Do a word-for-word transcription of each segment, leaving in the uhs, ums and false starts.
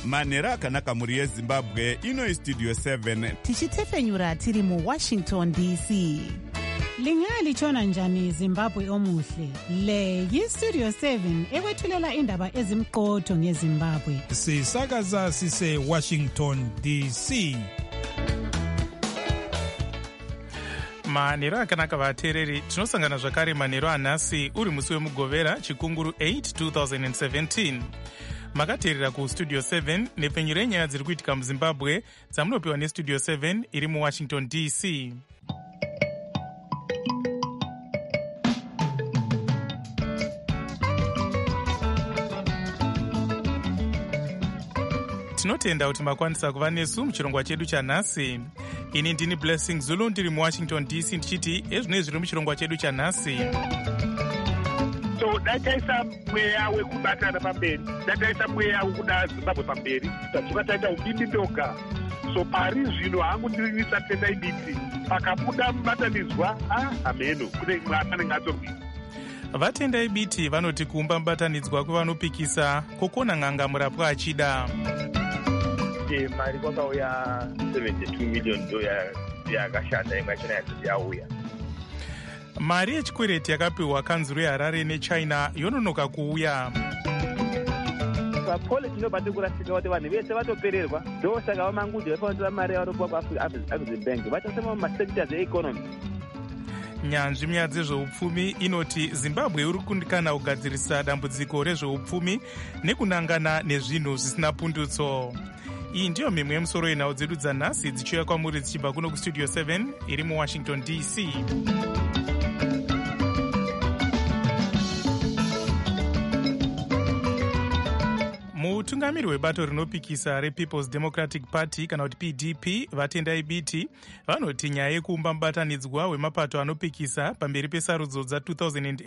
manhero akanaka mhuri yezimbabwe. Ino Studio seven tichitefenyura tiri muWashington D C. Lingalitshona njani Zimbabwe omuhle? Le yiStudio seven ekwethulela indaba ezimqotho ngeZimbabwe. Sisakaza sise Washington D C. manhero akanaka vateereri, tinosangana zvakare manhero anhasi uri musi wemugovera chikunguru eight twenty seventeen. makateerera kustudio seven nepfenyuro yenyaya dziri kuitika muzimbabwe dzamunopiwa nestudio seven iri muwashington D C. tinotenda kuti makwanisa kuva nesu muchirongwa chedu chanhasi. Ini ndini Blessing Zulu ndiri muwashington D C ndichiti ezvinoi zviri muchirongwa chedu chanhasi. So dataisa mweya wekubatana pamberi, dataisa mweya wekuda Zimbabwe pamberi, tadzoka taita umbimbi ndoga. So pari zvino hangu ndirinisa tenda iditi pakabuda mubatanidzwa ah ameno kune imwe anenge atorwisa. Vatendai biti vanoti kuumba mubatanidzwa kwevanopikisa kokona ng'anga murapwa achida. Mari kwakauya seventy-two million ndo yakashanda imwe yachona yati yauya. Mari yechikwereti yakapiwa kanzuro yeHarare neChina yononoka kuuya. Papole tinobate kurasika kuti vanhu vese vatopererwa ndosaka vamangudzi vafanira mari yavanopiwa kuAfrican Bank vachasema mumasectors economy. Nyanzvi munyaya dzezveupfumi inoti Zimbabwe iri kundikana kugadzirisa dambudziko rezveupfumi nekunangana nezvinhu zvisina pundutso. Iyi ndiyo mimwe yemusoro yenhau dzedu dzanhasi dzichiuya kwamuri dzichibva kuno kustudio seven iri muwashington D C. mutungamiri webato rinopikisa rePeople's Democratic Party kana kuti P D P vatendai biti vanoti nyaya yekuumba mubatanidzwa wemapato anopikisa pamberi pesarudzo dza20eighteen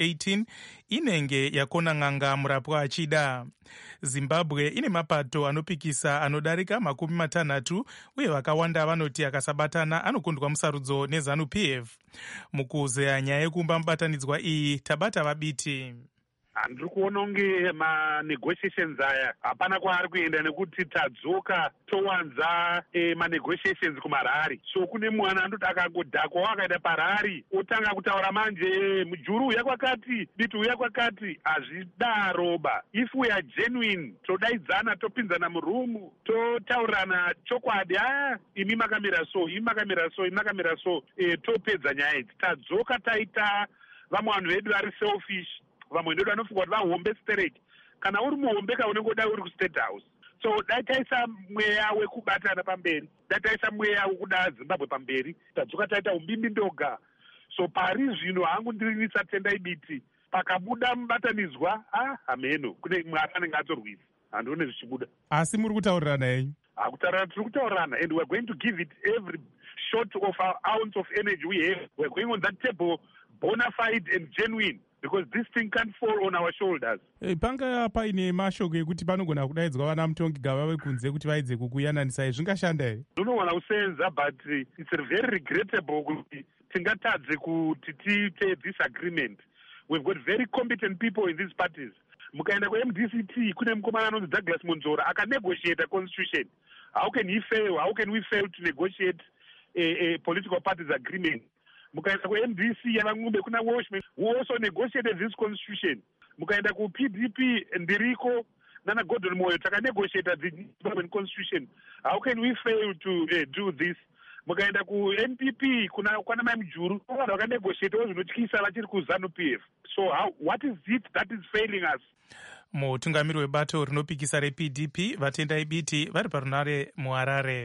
inenge yakona ng'anga murapwa achida. Zimbabwe ine mapato anopikisa anodarika makumi matanhatu uye vakawanda vanoti akasabatana anokundwa musarudzo neZANU P F. mukuzeya nyaya yekuumba mubatanidzwa iyi tabata vabiti. handiri kuona unge manegotiations aya hapana kwaari kuenda nekuti tadzoka towanza e, manegotiations kumarari. So kune mwana andoti akangodhakwawo akaenda parari otanga kutaura manje mujuru uya kwakati biti uya kwakati. hazvidaroba. If we are genuine todaidzana topinzana murumu totaurirana chokwadi aya imi makamira so imi makamira so imi makamira so e, topedza nyaya idzi. Tadzoka taita vamwe vanhu vedu vari selfish, vamwe ndodo vanofunga kuti vahombe straight. Kana uri muhombe ka unenge udai uri kustate house. So dataisa mweya wekubatana pamberi, dataisa mweya wekuda Zimbabwe pamberi, tadzoka taita umbimbi ndoga. So pari zvino hangu ndirinisa tendai biti pakabuda mubatanidzwa ah ameno kune imwe anenge atorwisa. handione zvichibuda. Asi muri kutaurirana henyu? Hakutaurana, tiri kutaurirana, and we're going to give it every short of our ounce of energy we have. We're going on that table bona fide and genuine, because this thing can't fall on our shoulders. E, panga paine mashoko ekuti panogona kudaidzwa vana mutongi gava vekunze kuti vaidze kukuyananisai, zvingashanda here? Zvinogona kusenza, but it's very regrettable kuti tingatadze kuti tiite this agreement. We've got very competent people in these parties. Mukaenda ku-M D C T kune mukomana anonzi Douglas Monzora akanegotiate a constitution. How can he fail? How can we fail to negotiate a, a political parties agreement? Mukaenda ku-M D C yaVang'ombe kuna Washman who also negotiated this constitution. Mukaenda ku-P D P Ndiriko nana Gordon Moyo takanegotiate the Zimbabwean constitution. How can we fail to uh, do this? Mukaenda ku-N P P kuna kwana mai mujuru vanhu vakanegotiate zvinotyisa vachiri kuZANU P F. So how, what is it that is failing us? Mutungamiri webato rinopikisa reP D P vatendai biti vari parunare muHarare.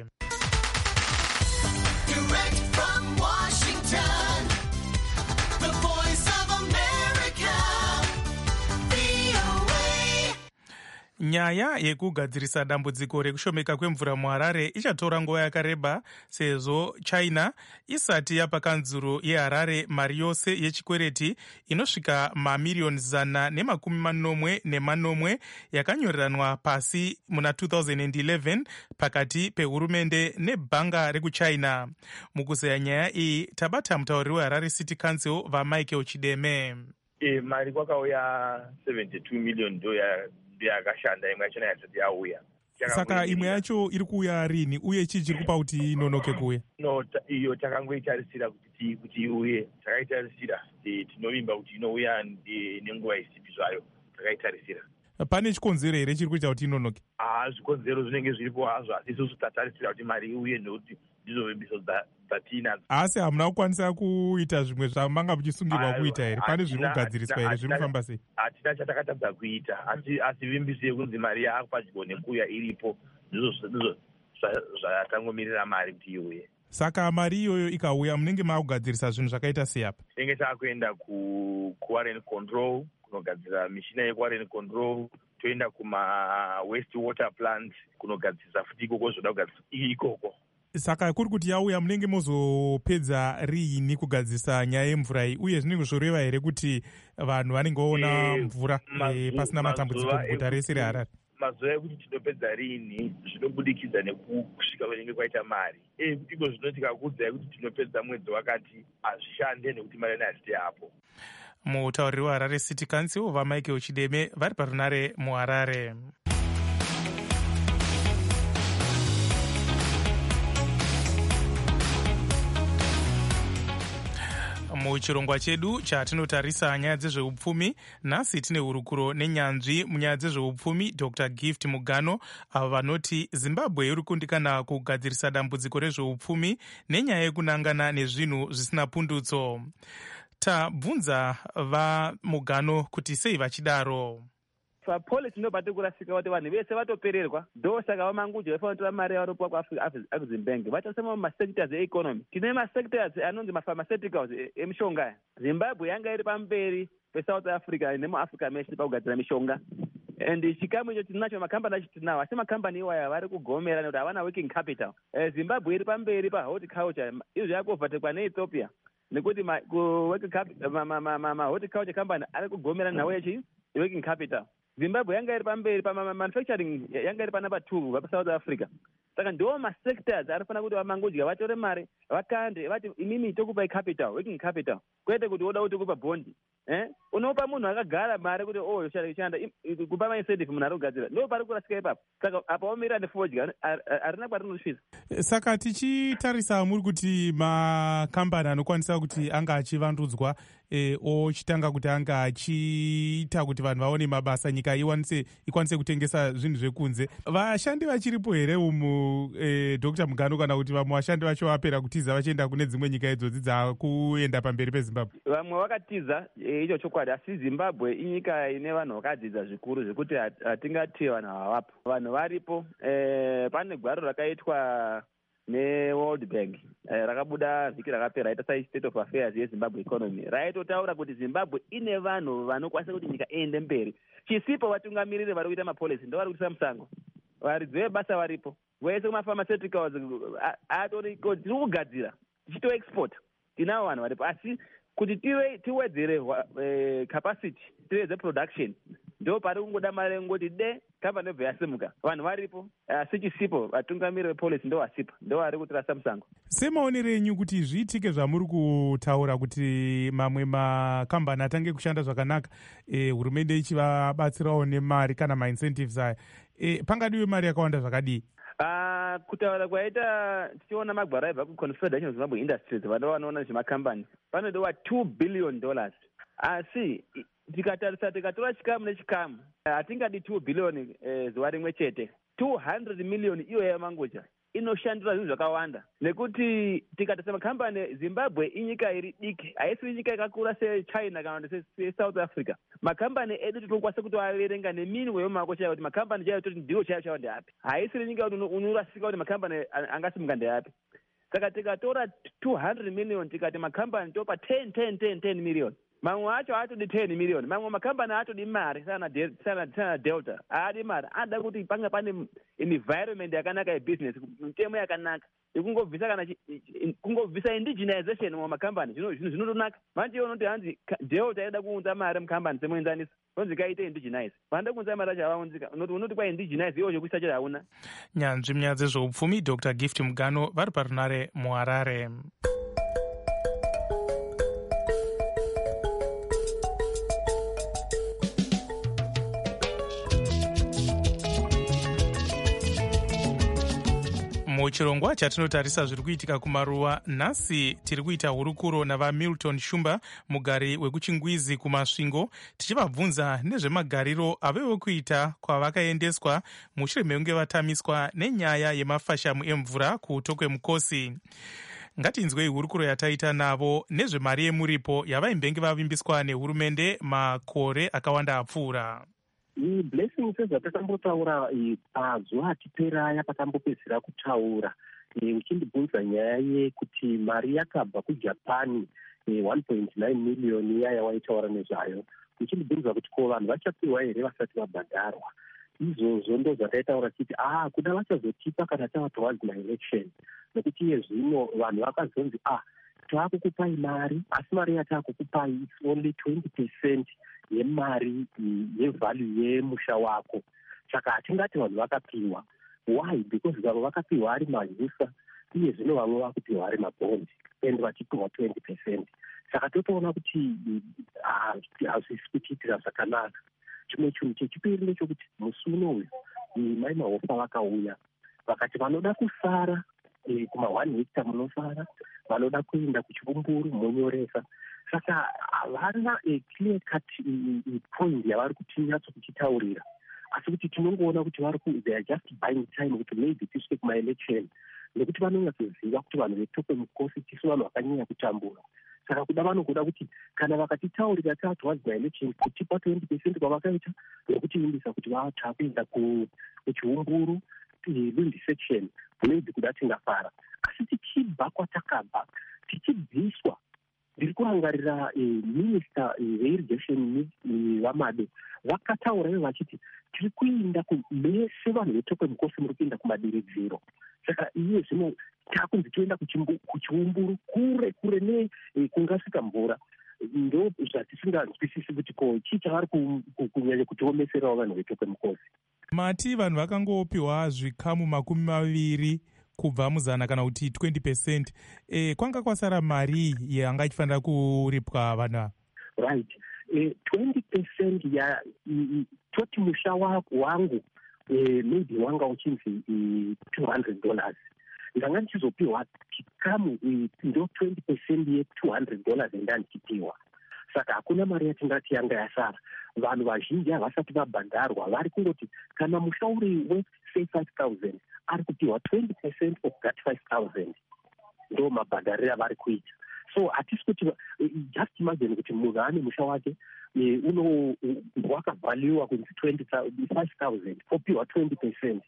Direct from Washington, the voice of America, V O A. Nyaya yekugadzirisa dambudziko rekushomeka kwemvura muHarare ichatora nguva yakareba sezvo China isati yapa kanzuro yeHarare mari yose yechikwereti inosvika mamiriyoni zana nemakumi manomwe nemanomwe yakanyoreranwa pasi muna two thousand eleven pakati pehurumende nebhanga rekuChina. Mukuzeya nyaya iyi tabata mutauriri weHarare City Council vaMichael Chideme. E, mari kwakauya seventy-two million ndo yakashanda imwe yachona yasati yauya. Saka imwe yacho iri kuuya rini uye chii chiri kupa kuti inonoke kuuya? No, ta, iyo takangoitarisira kuti kuti iuye, takaitarisira tinovimba kuti inouya nenguva isipi zvayo, takaitarisira. Pane chikonzero here chiri kuita kuti inonoke? Ah, zvikonzero zvinenge zviripo hazvo, asi isusu tatarisira kuti mari iuye nekuti ndizo vimbiso dzatinadzo. Asi hamuna kukwanisa kuita zvimwe zvamanga muchisungirwa kuita here? Pane zviri kugadziriswa here? Zviri kufamba sei? Hatina chatakatadza kuita, asi asi vimbiso yekunzi mari yapadyo nekuuya iripo ndizvo zvatangomirira mari kuti iuye. Saka mari iyoyo ikauya munenge maakugadzirisa zvinhu zvakaita seyapa? Tinenge taakuenda kuwarren control kunogadzira mishina yekuwarren control, toenda kuma waste water plant kunogadzirisa futi ikoko zvoda kugadzirisa ikoko. Saka kuri kuti yauya munenge mozopedza riini kugadzirisa nyaya yemvura iyi, uye zvinenge zvoreva here kuti vanhu vanenge vaona mvura e, pasina matambudziko muguta rese reHarare? Mazuva ekuti tinopedza riini zvinobudikidza nekusvika kwenenge kwaita mari. E, kuti iko zvino tikakuudzai kuti tinopedza mwedzi wakati hazvishande nekuti mari hazviti yapo. Mutauriri weHarare City Council vaMichael Chideme vari parunare muHarare. Muchirongwa chedu chatinotarisa nyaya dzezveupfumi, nhasi tine hurukuro nenyanzvi munyaya dzezveupfumi Doctor Gift Mugano, avo vanoti Zimbabwe iri kundikana kugadzirisa dambudziko rezveupfumi nenyaya yekunangana nezvinhu zvisina pundutso. Tabvunza vaMugano kuti sei vachidaro. Papolisi ndo pati kurasika kuti vanhu vese vatopererwa, ndo saka vamangudzo vafanira kutora mari yavaropiwa kuAfrixim Bank vachasema mumasectors economy. Tine masectors anonzi mapharmaceuticals emishonga. Zimbabwe yanga iri pamberi peSouth Africa nemuAfrica meshe pakugadzira mishonga. And chikamu icho tinacho makambani acho tinawo, asi makambani iwaya vari kugomera nekuti havana working capital. Zimbabwe iri pamberi pahorticulture, izvo zvakuvhatikwa neEthiopia nekuti mahorticulture company ari kugomera nhau yechi working capital. Zimbabwe yanga iri pamberi pamanufacturing yanga iri panapa two vapaSouth Africa. Saka ndo masectors arifana kuti vamangodya vatore mari vakande vati imimi tokupai capital, working capital, kwete kuti oda kuti kupa bondi. Eh? Unopa munhu akagara mari kuti oh shanda kupa maincentive munhu ari kugadzira. Ndo pari kurasika ipapo. Saka apa omira nefodya arina kwarinosvisa. Saka tichitarisa muri kuti makambani anokwanisa kuti anga achivandudzwa e, ochitanga kuti anga achiita kuti vanhu vaone mabasa, nyika iwanise ikwanise kutengesa zvinhu zvekunze. Vashandi vachiripo here umu e, Doctor Mugano, kana kuti vamwe vashandi vacho vapera kutiza vachienda kune dzimwe nyika idzodzi dzakuenda pamberi peZimbabwe? Vamwe vakatiza e, icho chokwadi, asi Zimbabwe inyika ine vanhu vakadzidza zvikuru zvekuti hatingati vanhu havapo. Vanhu varipo. E, pane gwaro rakaitwa neWorld Bank eh, rakabuda vhiki rakapera raita sai state of affairs yeZimbabwe economy, raitotaura kuti Zimbabwe ine vanhu vanokwanisa kuti nyika iende mberi. Chisipo vatungamiriri vari kuita mapolisi ndo vari kuisa musango, varidzi vebasa varipo, vese kumapharmaceuticals atoriko, tiri kugadzira tichito export, tinavo vanhu varipo, asi kuti tive tiwedzere uh, capacity, tiwedze production, ndo pari kungoda mari ngoti de kambani yobva yasimuka. Vanhu varipo asi chisipo vatungamiriri vepolisi ndo vasipo, ndo vari kutirasa musango. Semaonero enyu kuti zviitike zvamuri kutaura kuti mamwe makambani atange kushanda zvakanaka, e, hurumende ichivabatsirawo nemari kana maincentives aya, e, pangadiwe mari yakawanda zvakadii? Uh, kutaura kwaita tichiona magwaro aibva kuConfederation of Zimbabwe Industries vano vanoona nezvemakambani panodiwa two billion dollars, asi tikatarisa tikatora chikamu nechikamu hatingadi two billion eh, zuva rimwe chete. two hundred million iyo yamangoja inoshandira zvinhu zvakawanda, nekuti tikatarisa makambani, Zimbabwe inyika iri diki, haisi nyika yakakura seChina kana kuti seSouth Africa. Makambani edu tinokwanisa kutoaverenga neminwe yomako chaiyo kuti makambani chaiyo toti ndiwo chaiyo chaiyo ndeapi. Haisi nyika kuti unorasika kuti makambani angasimuka ndeapi. Saka tikatora two hundred million tikati makambani topa ten ten ten ten million, mamwe acho atodi ten million, mamwe makambani atodi mari sana de, sana, sana Delta aadi mari, ada kuti panga pane environment yakanaka yebusiness, mitemo yakanaka ikungobvisa kana kungobvisa indigenization mumakambani, zvino zvinondonaka. Manje unoti hanzi Delta yaida kuunza mari mukambani semuenzanisa, onzi kaite indigenize, vanda kuunza mari acho havaunzika, unoti kwa indigenize iwo chokuisa chero hauna. Nyanzvi munyaya dzezveupfumi Doctor Gift Mugano vari parunare muHarare. muchirongwa chatinotarisa zviri kuitika kumaruwa nhasi tiri kuita hurukuro navaMilton Shumba, mugari wekuchingwizi kumasvingo, tichivabvunza nezvemagariro avewo kuita kwavakaendeswa mushure mekunge vatamiswa nenyaya yemafashamu emvura kutokwe mukosi. Ngatinzwei hurukuro yataita navo nezvemari yemuripo yavaimbenge vavimbiswa nehurumende makore akawanda apfuura. Blessing sezvatakambotaura pazuva atipera aya patambopedzera kutaura uchindibvunza nyaya yekuti mari yakabva kuJapani one point nine million iya yawaitaura nezvayo, uchindibvunza kuti ko vanhu vachapiwa here vasati vabhadharwa. Izvozvo ndo zvataitaura tichiti ah kuda vachazotipa kana tava towards maelection, nekuti iye zvino vanhu vakazonzi ah taakukupai mari asi mari yataakukupai is only twenty percent yemari yevalue yemusha wako. Saka hatingati vanhu vakapiwa. Why? Because vamwe vakapiwa ari majusa, iye zvino vamwe vakupiwa ari mabhondi and vachipiwa twenty percent. Saka totoona kuti hazvisi kuchiitira zvakanaka. Chimwe chinhu chechipiri ndechokuti musi unoyu mai mahofa vakauya vakati vanoda kusara kuma one hectare munosara, vanoda kuenda kuchivumburu monyoresa. Saka havana clear cut point yavari kutinyatso kuchitaurira, asi kuti tinongoona kuti vari ku they are just buying time kuti maybe tisvike kuma-election, nekuti vanonyatsoziva kuti vanhu vetokwe mukosi tisu vanhu vakanyanya kutambura. Saka kuda vanogoda kuti kana vakatitaurira tava towards my-election kutipa twenty percent kwavakaita nokutiimbisa kuti vatakuenda kuchiumburu Lindi section maybe kuda tingafara. Asi tichibva kwatakabva tichibviswa, ndiri kurangarira minister veirrigation vamade vakataura ivo vachiti tiri kuenda mese vanhu vetokwe mukosi muri kuenda kumadiridziro. Saka iye zvino takunzi toenda kuchiumburu kure kure nekungasvika mvura. Ndo zvatisinganzwisisi kuti ko chii chavari kunyanya kutiomeserawo vanhu vetokwe mukosi. Mati vanhu vakangopiwa zvikamu makumi maviri kubva muzana kana kuti twenty percent. E, kwanga kwasara mari yanga ichifanira kuripwa vanhu. Right. E, twenty percent ya i, toti musha wangu e, maybe wanga uchinzi two hundred dollars. Ndanga ndichizopiwa chikamu ndo twenty percent ye two hundred dollars ndandichipiwa. Saka hakuna mari yatingati yanga yasara. Vanhu vazhinji havasati vabhadharwa, vari kungoti kana mushauri we say five thousand ari kupiwa twenty percent of that five thousand ndo mabhadhariro avari kuita. So hatisi kuti just imagine kuti munhu ane musha wake uno wakavhaliwa kunzi five thousand opiwa twenty percent,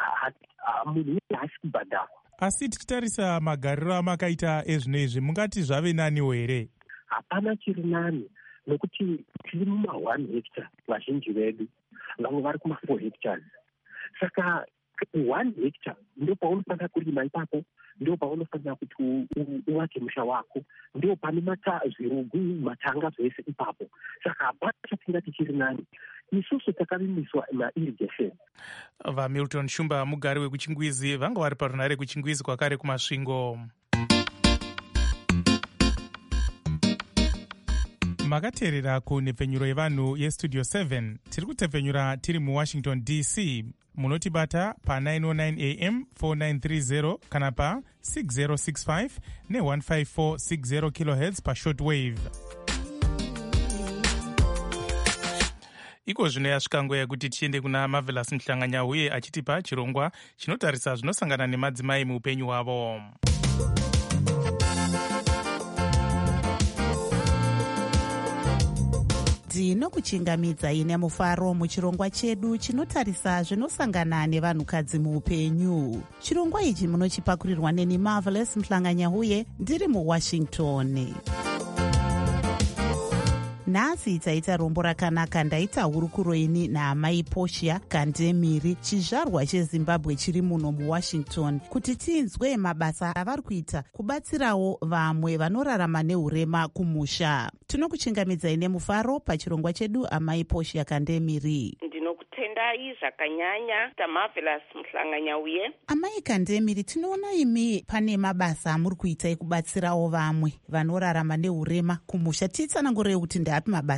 munhu haasi kubhadharwa. Asi tichitarisa magariro amakaita ezvino izvi, mungati zvave naniwo here? Hapana chiri nani, nokuti tiri muma one hectare vazhinji vedu, vamwe vari kuma four hectares. Saka one hectare ndo paunofanira kurima ipapo, ndo paunofanira kuti uvake musha wako, ndo pane mata zvirugu matanga zvese ipapo. Saka hapana chatingati chiri nani. Isusu takavimbiswa mairrigation. VaMilton Shumba, mugari wekuchingwizi, vanga vari parunhare kuchingwizi kwakare kumasvingo. Makateerera kunhepfenyuro yevanhu yestudio seven. Tiri kutepfenyura tiri muWashington D C. Munotibata pa nine oh nine A M four nine three zero kana pa six zero six five ne one five four six zero kilohertz pa shortwave. Iko zvino yasvika nguva yekuti tiende kuna Marvelous Mhlanganya uye achitipa chirongwa chinotarisa zvinosangana nemadzimai muupenyu hwavo. Tinokuchingamidzai nemufaro muchirongwa chedu chinotarisa zvinosangana nevanhukadzi muupenyu. Chirongwa ichi munochipakurirwa neni Marvelous Mhlanganya uye ndiri muWashington. Nhasi taita rombo rakanaka. Ndaita hurukuro ini naamai Portia Kandemiri, chizvarwa cheZimbabwe chiri muno muWashington, kuti tinzwe mabasa avari kuita kubatsirawo vamwe vanorarama neurema kumusha. Tinokuchingamidzai nemufaro pachirongwa chedu, amai Portia Kandemiri. Ndinokutendai zvakanyanya taMarvelous Mhlanganya uye. Amai Kandemiri, tinoona imi pane mabasa amuri kuita ekubatsirawo vamwe vanorarama neurema kumusha. Titsanangurei kuti ndapi mabasa aya?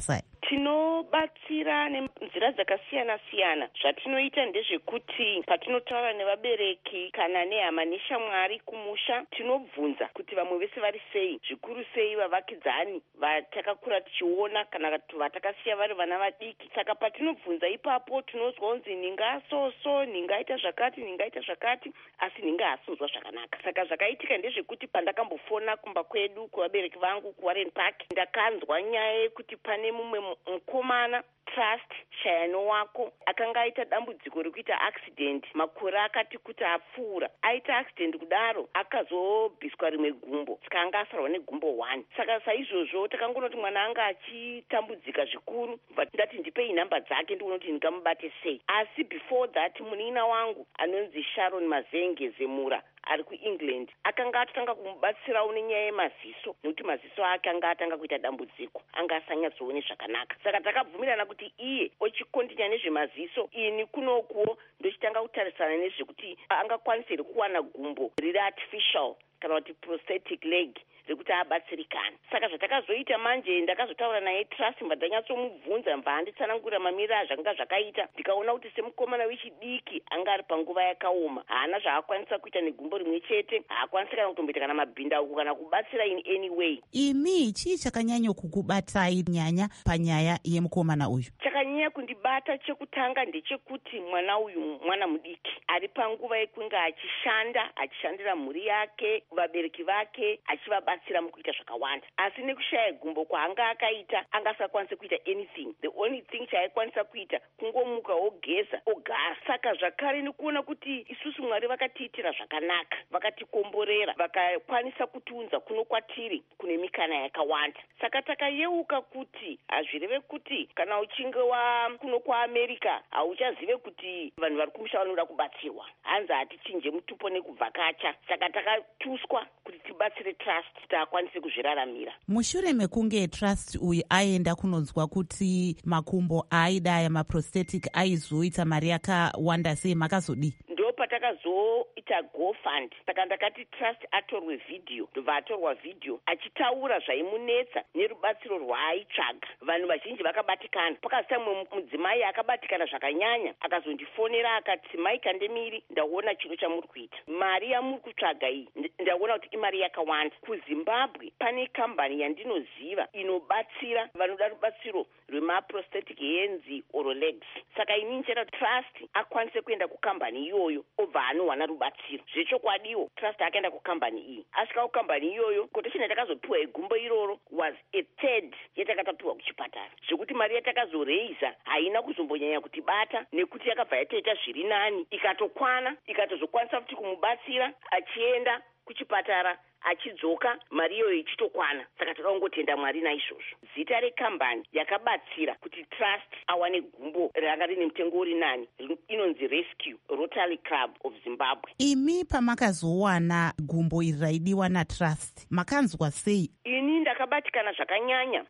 tinobatsira nenzira dzakasiyana siyana. Zvatinoita ndezvekuti patinotaura nevabereki kana nehama neshamwari kumusha, tinobvunza kuti vamwe vese vari sei, zvikuru sei vavakidzani vatakakura tichiona kana vatakasiya vari vana vadiki. Saka patinobvunza ipapo tinozwa kunzi ningasoso, ningaita zvakati, ningaita zvakati, asi ningaasonzwa zvakanaka. Saka zvakaitika ndezvekuti pandakambofona kumba kwedu kuvabereki vangu kuWarren Park, ndakanzwa nyaya yekuti pane mumwe mukomana Trust Shayano wako akanga aita dambudziko rekuita accident makore akati kuti apfuura. Aita accident kudaro akazobviswa rimwe gumbo, saka anga asarwa negumbo one. Saka saizvozvo takangonoti mwana anga achitambudzika zvikuru, but ndati ndipei nhamba dzake ndione kuti ndingamubate sei. Asi before that munina wangu anonzi Sharon Mazenge Zemura ari kuEngland akanga atanga kumubatsirawo nenyaya yemaziso, nekuti maziso ake anga atanga kuita dambudziko, anga asanyatsoone zvakanaka. Saka takabvumirana kuti iye ochikontinya nezvemaziso, ini kunokuwo ndochitanga kutarisana nezvekuti angakwanisa kuwana gumbo riri artificial kana kuti prosthetic leg rekuti abatsirikana. Saka zvatakazoita manje, ndakazotaura naye Trust mbadanyatsomuibvunza mva handitsanangura mamiriro azvanga zvakaita, ndikaona kuti semukomana wechidiki anga ari panguva yakaoma, haana zvaakwanisa kuita negumbo rimwe chete, haakwanisa kana kutomboita kana mabhindauko kana kubatsira in any way. Imi chii chakanyanyo kukubatai nyanya panyaya yemukomana uyu? Chakanyanya kundibata chekutanga ndechekuti mwana uyu mwana mudiki ari panguva yekunge achishanda, achishandira mhuri yake, vabereki vake, achivabatsira mukuita zvakawanda. Asi nekushaya gumbo kwaanga akaita, anga asakwanisa kuita anything. The only thing chaaikwanisa kuita kungomuka ogeza ogara. Saka zvakare nekuona kuti isusu Mwari vakatiitira zvakanaka, vakatikomborera, vakakwanisa kutiunza kuno kwatiri kune mikana yakawanda. Saka takayeuka kuti hazvireve kuti kana uchinge wa kuno kwaAmerica hauchazive kuti vanhu vari kumusha vanoda kubatsirwa, hanzi hatichinje mutupo nekubvakacha. Saka takatuswa kuti tibatsire Trust kuti akwanise kuzviraramira. Mushure mekunge Trust uyu aenda kunonzwa kuti makumbo aida aya maprosthetic aizoita mari yakawanda sei, makazodii? Ndo patakazoita GoFund. Saka ndakati Trust atorwe video, ndobva atorwa video achitaura zvaimunetsa nerubatsiro rwaaitsvaga. Vanhu vazhinji vakabatikana. Pakazita mumwe mudzimai akabatikana zvakanyanya, akazondifonera akati, Mai Kandemiri, ndaona chiro chamuri kuita. Mari yamuri kutsvaga iyi ndaona kuti imari yakawanda. KuZimbabwe pane kambani yandinoziva inobatsira vanoda rubatsiro rwemaprosthetic hands or legs. Saka ini nchera Trust akwanise kuenda kukambani iyoyo obva anowana rubatsiro. Zvechokwadiwo Trust akaenda kukambani iyi. Asvika kukambani iyoyo, quotation yatakazopiwa yegumbo iroro was a third yatakatapiwa kuchipatara. Zvekuti mari yatakazoreiza haina kuzombonyanya kutibata, nekuti yakabva yatoita zviri nani, ikatokwana, ikatozokwanisa kuti kumubatsira achienda kuchipatara achidzoka mari iyoyo ichitokwana. Saka takangotenda Mwari naizvozvo. Zita rekambani yakabatsira kuti Trust awane gumbo ranga rine mutengo uri nani inonzi Rescue Rotary Club of Zimbabwe. Imi pamakazowana gumbo iri raidiwa naTrust makanzwa sei? Ini ndakabatikana zvakanyanya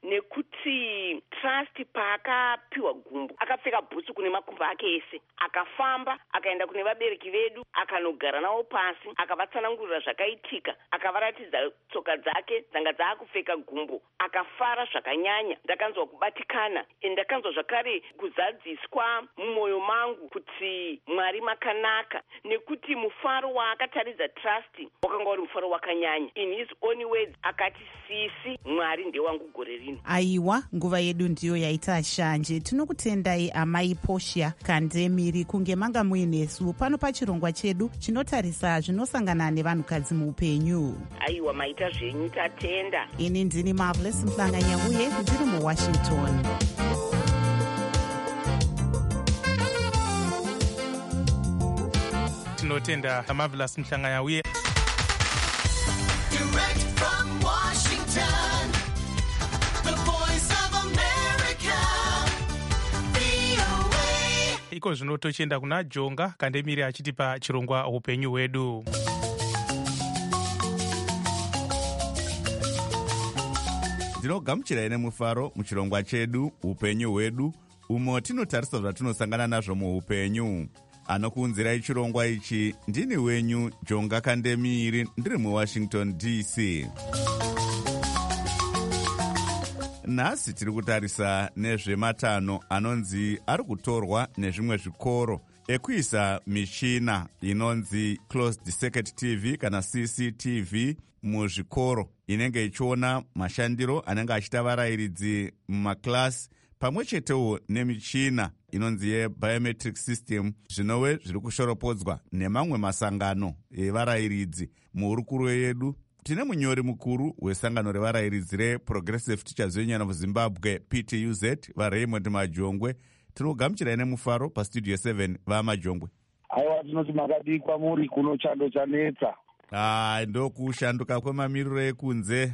nekuti Trust paakapiwa gumbo akapfeka bhutsu kune makumbo ake ese, akafamba akaenda kune vabereki vedu akanogara navo pasi, akavatsanangurira zvakaitika, akavaratidza tsoka dzake dzanga dzaakupfeka gumbo, akafara zvakanyanya. Ndakanzwa kubatikana, ndakanzwa zvakare kuzadziswa mumwoyo mangu kuti Mwari makanaka, nekuti mufaro waakataridza Trust wakanga uri mufaro wakanyanya. In his own words akati, sisi Mwari ndewangu gore rino. Aiwa, nguva yedu ndiyo yaita shanje. Tinokutendai amai Portia Kandemiri kunge manga muinesu pano pachirongwa chedu chinotarisa zvinosangana nevanhukadzi muupenyu. Aiwa, maita zvenyu, tatenda. Ini ndini Marvelous Mhlanga-Nyahuye, ndiri muWashington. Tinotenda Marvelous Mhlanga-Nyahuye. Direct from Washington, the voice of America, V O A. Iko zvino tochienda kuna Jonga Kandemiri achitipa chirongwa upenyu hwedu. Ndinogamuchirai nemufaro muchirongwa chedu upenyu hwedu, umo tinotarisa zvatinosangana nazvo muupenyu. Anokuunzirai chirongwa ichi ndini wenyu Jonga Kandemiri, ndiri muWashington D C. nhasi tiri kutarisa nezvematanho anonzi ari kutorwa nezvimwe zvikoro ekuisa michina inonzi closed circuit tv kana C C T V muzvikoro, inenge ichiona mashandiro anenge achiita varayiridzi mumaklasi, pamwe chetewo nemichina inonzi yebiometric system, zvinove zviri kushoropodzwa nemamwe masangano evarayiridzi. Muhurukuro yedu tine munyori mukuru wesangano revarayiridzi reProgressive Teachers Union of Zimbabwe P T U Z, vaRaymond Majongwe. Tinogamuchirai nemufaro pastudio seven vaMajongwe. Aiwa, tinoti makadikwa muri kuno chando chanetsa. Ah, ndokushanduka kwemamiriro ekunze.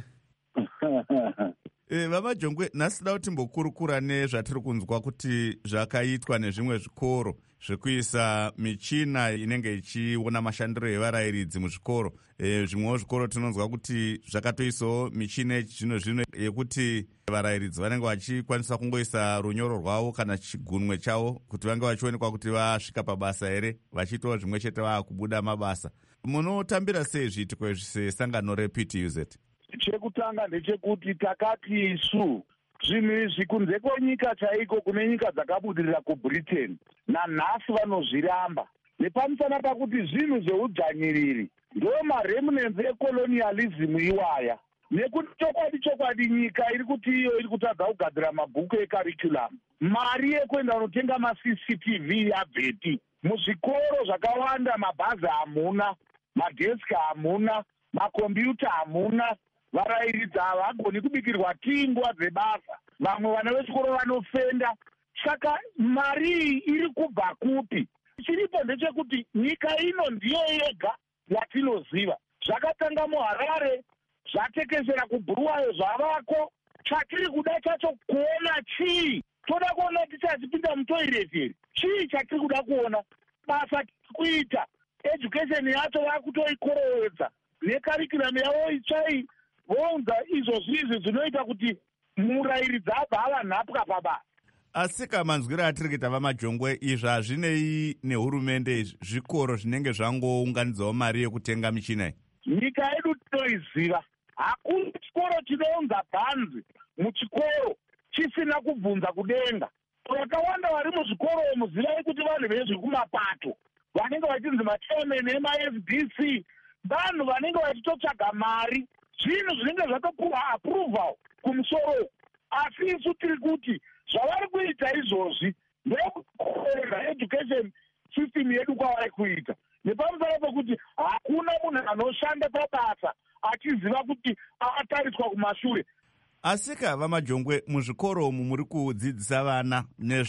E, vaMajongwe, nhasi da kuti mbokurukura nezvatiri kunzwa kuti zvakaitwa nezvimwe zvikoro zvekuisa michina inenge ichiona mashandiro evarayiridzi muzvikoro. E, zvimwewo zvikoro tinonzwa kuti zvakatoisawo michina yechizvino zvino yekuti varayiridzi vanenge vachikwanisa kungoisa runyoro rwavo kana chigunwe chavo kuti vange vachionekwa kuti vasvika pabasa here, vachiitawo zvimwe chete vakubuda mabasa. Munotambira sei zviitiko izvi sesangano reP T U Z? Chekutanga ndechekuti takati isu zvinhu izvi kunze kwenyika chaiko, kune nyika dzakabudirira kuBritain, nanhasi vanozviramba nepamusana pakuti zvinhu zveudzvanyiriri ndo maremnants ecolonialism iwaya, nekuti chokwadi chokwadi nyika iri kuti iyo iri kutadza kugadzira mabhuku ecurriculum, mari yekuenda kunotenga ma-C C T V yabveti. Muzvikoro zvakawanda mabhazi hamuna, madheski hamuna, makombiyuta hamuna, varayiridzi havagoni kubikirwa tii nguva dzebasa, vamwe vana vechikoro vanofenda. Saka mari iyi iri kubva kupi? Chiripo ndechekuti nyika ino ndiyo yega yatinoziva. Zvakatanga muHarare, zvatekeshera kuBuluwayo zvavako. Chatiri kuda chacho kuona chii? Toda kuona tichazipinda mutoireti here? Chii chatiri kuda kuona? Basa kuita education yacho vakutoikorowedza nekarikiramu yavo itsvai vounza izvo zvizvi zvinoita kuti murayiridzi abva ava nhapwa pabasa. Asi kamanzwiro atiri kuita vaMajongwe, izvi hazvinei nehurumende, izvi zvikoro zvinenge zvangounganidzawo mari yekutenga michina iyi. Nyika yedu tinoiziva, hakuna chikoro chinounza bhanzi muchikoro chisina kubvunza kudenga. Vakawanda vari muzvikoro muzivai kuti vanhu vezviri kumapato vanenge vachinzi machairman ema-F D C, vanhu vanenge vachitotsvaga mari, zvinhu zvinenge zvatopuwa approval kumusoro. Asi isu tiri kuti zvavari kuita izvozvi ndekukorera education system yedu kwavari kuita, nepamusana pekuti hakuna munhu anoshanda pabasa achiziva kuti akatariswa kumashure. Asika vaMajongwe, muzvikoro umu muri kudzidzisa vana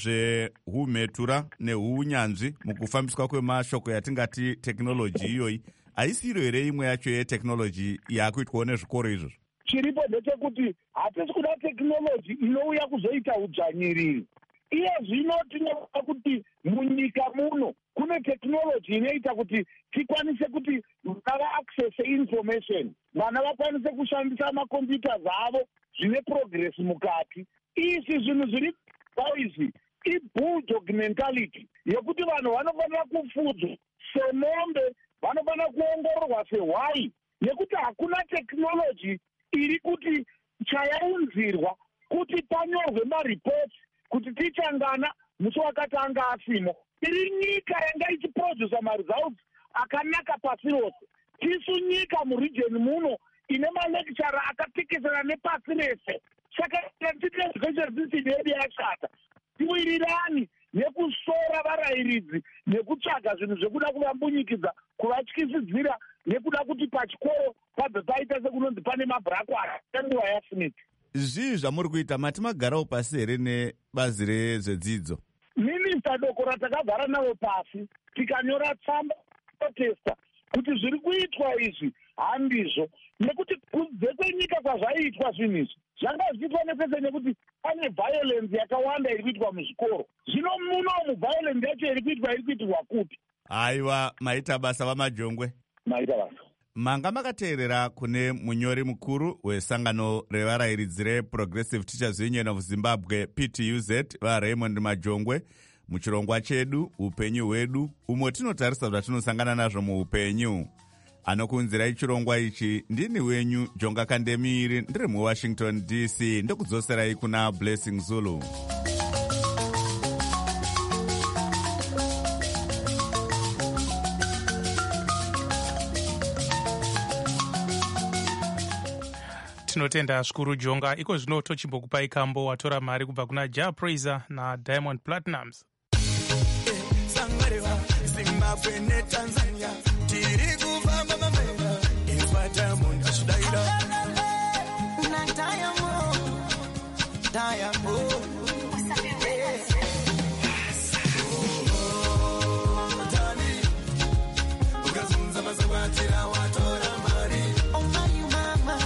nezveumhetura neunyanzvi mukufambiswa kwemashoko yatingati tekinoloji iyoyi. Haisiro here imwe yacho yetekinoloji yakuitwawo nezvikoro izvozvo? Chiripo ndechekuti hatisi kuda tekinoloji inouya kuzoita udzvanyiriri. Iye zvino tinoda kuti munyika muno kune tekinoloji inoita kuti tikwanise kuti vana vaaccess information, vana vakwanise kushandisa makombiyuta zvavo zvine progress mukati. Izvi zvinhu zviri paizvi ibulldog mentality yekuti vanhu vanofanira kufudzwa semombe, vanofanira kuongororwa sehwai, nekuti hakuna tekinoloji iri kuti chayaunzirwa kuti panyorwe maripoti kuti tichangana musi wakati anga asimo. Iri nyika yanga ichiprodusa maresults akanaka pasi rose. Tisu nyika muregion muno ine malekchara akatekesera nepasi rese. Saka tine education system yedu yashata. Tiwirirani nekusora varayiridzi nekutsvaga zvinhu zvekuda kuvambunyikidza, kuvatyisidzira nekuda kuti pachikoro pabve paita sekunonzi pane mabhurakwara enguva yaSmith. Zvii zvamuri kuita? Mati magarawo pasi here nebazi rezvedzidzo? Minista doko ratakagara navo pasi tikanyora tsamba protesta kuti zviri kuitwa izvi handizvo, nekuti kunze kwenyika kwazvaiitwa zvinhu izvi zvanga zvichitwa nepese nekuti pane violence yakawanda iri kuitwa muzvikoro. Zvino munomu violence yacho iri kuitwa iri kuitirwa kupi? Aiwa, maita basa vaMajongwe. Maita basa. Manga makateerera kune munyori mukuru wesangano revarayiridzi reProgressive Teachers Union of Zimbabwe P T U Z vaRaymond Majongwe muchirongwa chedu upenyu hwedu, umo tinotarisa zvatinosangana nazvo muupenyu. anokunzirai chirongwa ichi ndini wenyu Jonga Kandemiri, ndiri muWashington D C, ndokudzoserai kuna Blessing Zulu. Tinotenda zvikuru Jonga. Iko zvino tochimbokupai kambo watora mari kubva kuna Ja Praiser na Diamond Platnumz. Sangariwa Zimbabwe ne Tanzania tiri kufamba mamera ifa Diamond ashidaira na Diamond Diamond Dani ukazunza mazabatira watora mari oh my mama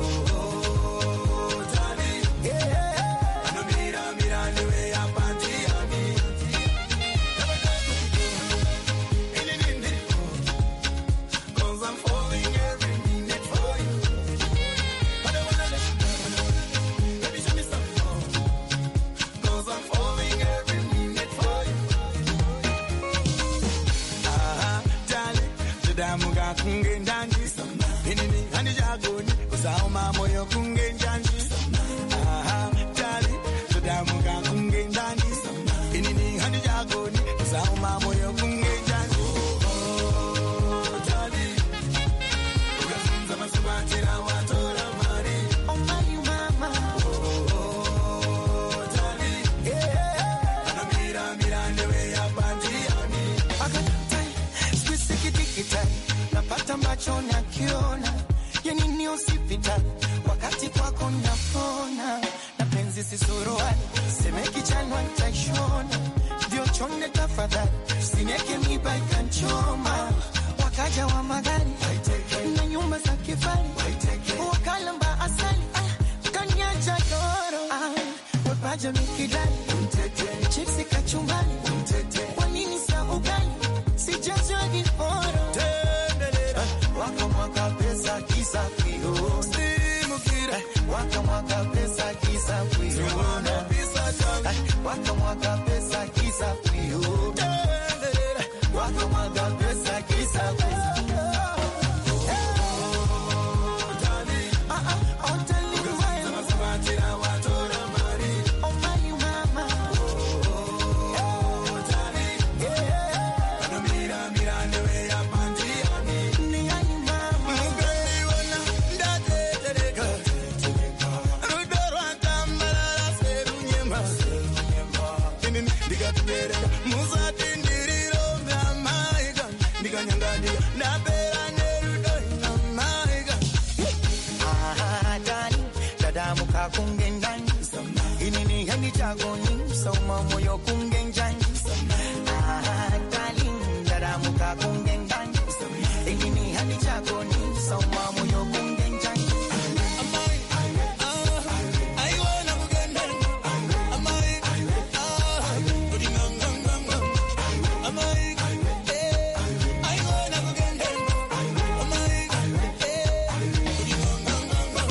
oh Dani yeah anomira mira newe yapati ami kunge ndanjisa inini handijagoni kusauma moyo kunge njanjisa aha tali todamuka kunge ndanjisa inini handijagoni kusauma moyo kunge njanjisa oh tali ukazunza masubatira watora mari oh my mama oh tali yeah anamira mira newe yapandiani akatai squisikidikitai napata macho na kiona yani ni hospitali wakati kwako napona na penzi sisuruani seme kichanwa nitaishona ndio chone tafadhali sineke miba ikanchoma wakaja wa magari na nyumba za kifari wakalamba asali kanyaja doro wapaja mikidali chipsi kachumbani wanini sa ugali sijazwa viporo waka mwaka pesa kisa kuyo simukira waka mwaka pesa kisa kuyo waka mwaka pesa kisa kuyo waka mwaka pesa kisa kuyo kungenjani inini hani chagoni sauma moyo kungenjani ah darling daramuka kungenjani inini hani chagoni sauma moyo kungenjani amai I wanna kungenjani amai ah udinganganganga amai eh I wanna kungenjani amai eh udinganganganga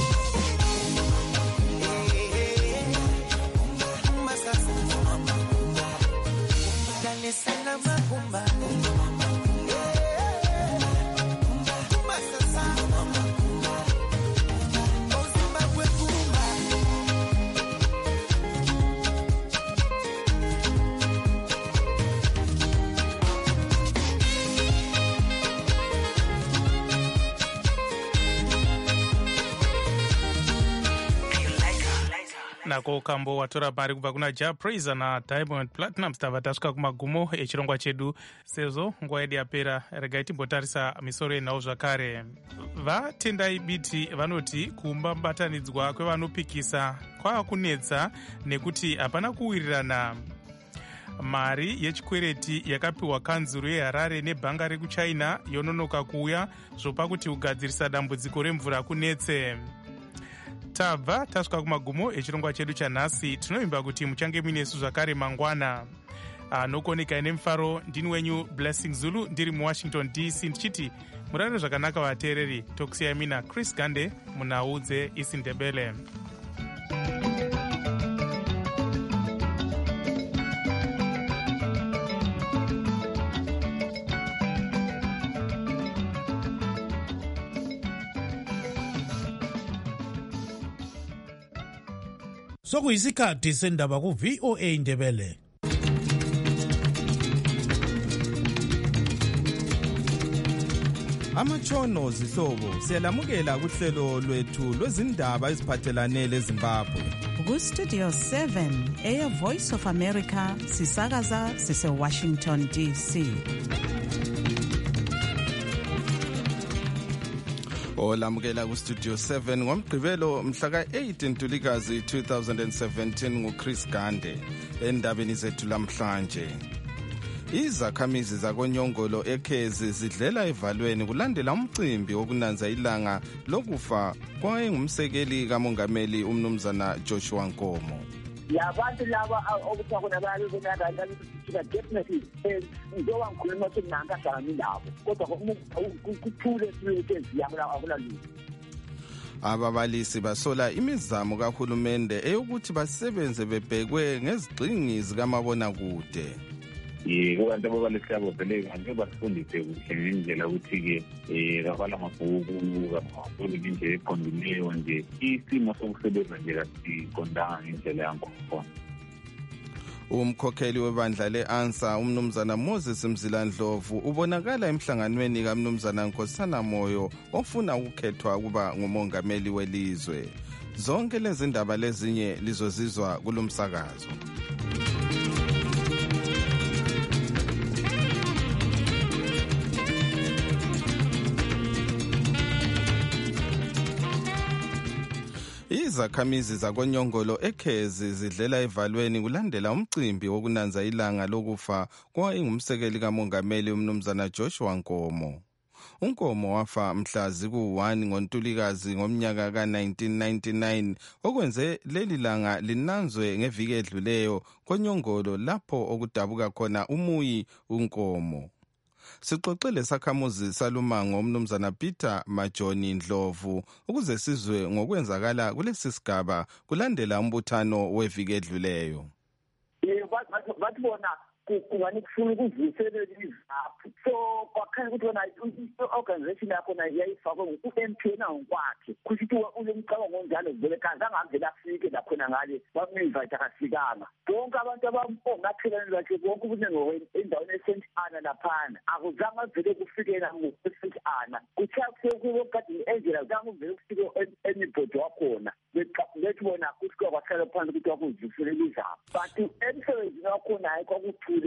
nako kambo watora mari kubva kuna Ja Praiser na Diamond Platnumz. Tava tasvika kumagumo echirongwa chedu, sezvo nguva yedu yapera. Regai timbotarisa misoro yenhau zvakare. Vatendai biti vanoti kuumba mubatanidzwa kwevanopikisa kwava kunetsa nekuti hapana kuwirirana. Mari yechikwereti yakapiwa kanzuru yeHarare nebhanga rekuchina yononoka kuuya zvopa kuti kugadzirisa dambudziko remvura kunetse. Tabva tasvika kumagumo echirongwa chedu chanhasi. Tinovimba kuti muchange muinesu zvakare mangwana. Anokoneka nemufaro ndini wenyu Blessing Zulu, ndiri muWashington D C, ndichiti murare zvakanaka vateereri. Tokusiyai mina Chris Gande munhau dzeIsindebele. sokuyisikhathi sendaba ku-V O A Ndebele. Amatshono zihlobo siyalamukela kuhlelo lwethu lwezindaba eziphathelane leZimbabwe. Ku-Studio seven, Air Voice of America, sisakaza sise-Washington D C. Olamukela ku-Studio seven ngomgqibelo mhla ka-eight Ntulikazi two thousand seventeen nguChris Gande. Endabeni zethu lamhlanje, izakhamizi zakonyongolo ekhezi zidlela evalweni kulandela umcimbi wokunanza ilanga lokufa kwayengumsekeli kamongameli umnumzana Joshua Nkomo. Yabantu laba okuthiwa khona bayabonakala ukuthi definitely njengoba ngikhuluma ukuthi nangahlangani nabo kodwa kuthule siwekezi akunalutho. Ababalisi basola imizamo kahulumende eyokuthi basebenze bebhekwe ngezigxingi zikamabonakude. Kukanti ababalisi abo vele ngeke basifundise kuhle ngendlela ukuthi-ke um kabala amabhuku kabafundi ngendlela eqondileyo nje isimo sokusebenza nje kasiqondanga ngendlela yankhona. Umkhokheli webandla le-ANSA umnumzana Moses Mzilandlovu ubonakala emhlanganweni kamnumzana Nkosana Moyo ofuna ukukhethwa ukuba ngumongameli welizwe. Zonke lezi ndaba lezinye lizozizwa kulomsakazo. Izakhamizi zakonyongolo ekhezi zidlela evalweni kulandela umcimbi wokunanza ilanga lokufa kwayengumsekeli kamongameli umnumzana Joshua Nkomo. uNkomo wafa mhla ziku-one ngoNtulikazi ngomnyaka ka nineteen ninety-nine okwenze leli langa linanzwe ngeviki edluleyo konyongolo lapho okudabuka khona umuyi uNkomo. Sixoxele sakhamuzi salumango umnumzana Peter Majoni Ndlovu ukuze sizwe ngokwenzakala kulesi sigaba kulandela umbuthano weviki edluleyo. Bathi bona kungani kufuna ukuzwisela izaphu so kwakhanya ukuthi wona i-organization yakhona yayifakwe ngu-M P na ngokwakhe kusho ukuthi ule mcabango onjalo vele kazange avele afike lakhona ngale bamuyivayitha akafikanga. Bonke abantu abongathelane lakhe bonke ubuningi endaweni e-Saint Anna laphana akuzange avele kufikela ngo-Saint Anna kuthiya kusekade i-angela zange uvele kufike emibhodi wakhona bethi bona kusike kwahlala phansi ukuthi wakuzwisela izaphu but emsebenzini wakhona hayi kwakuthule.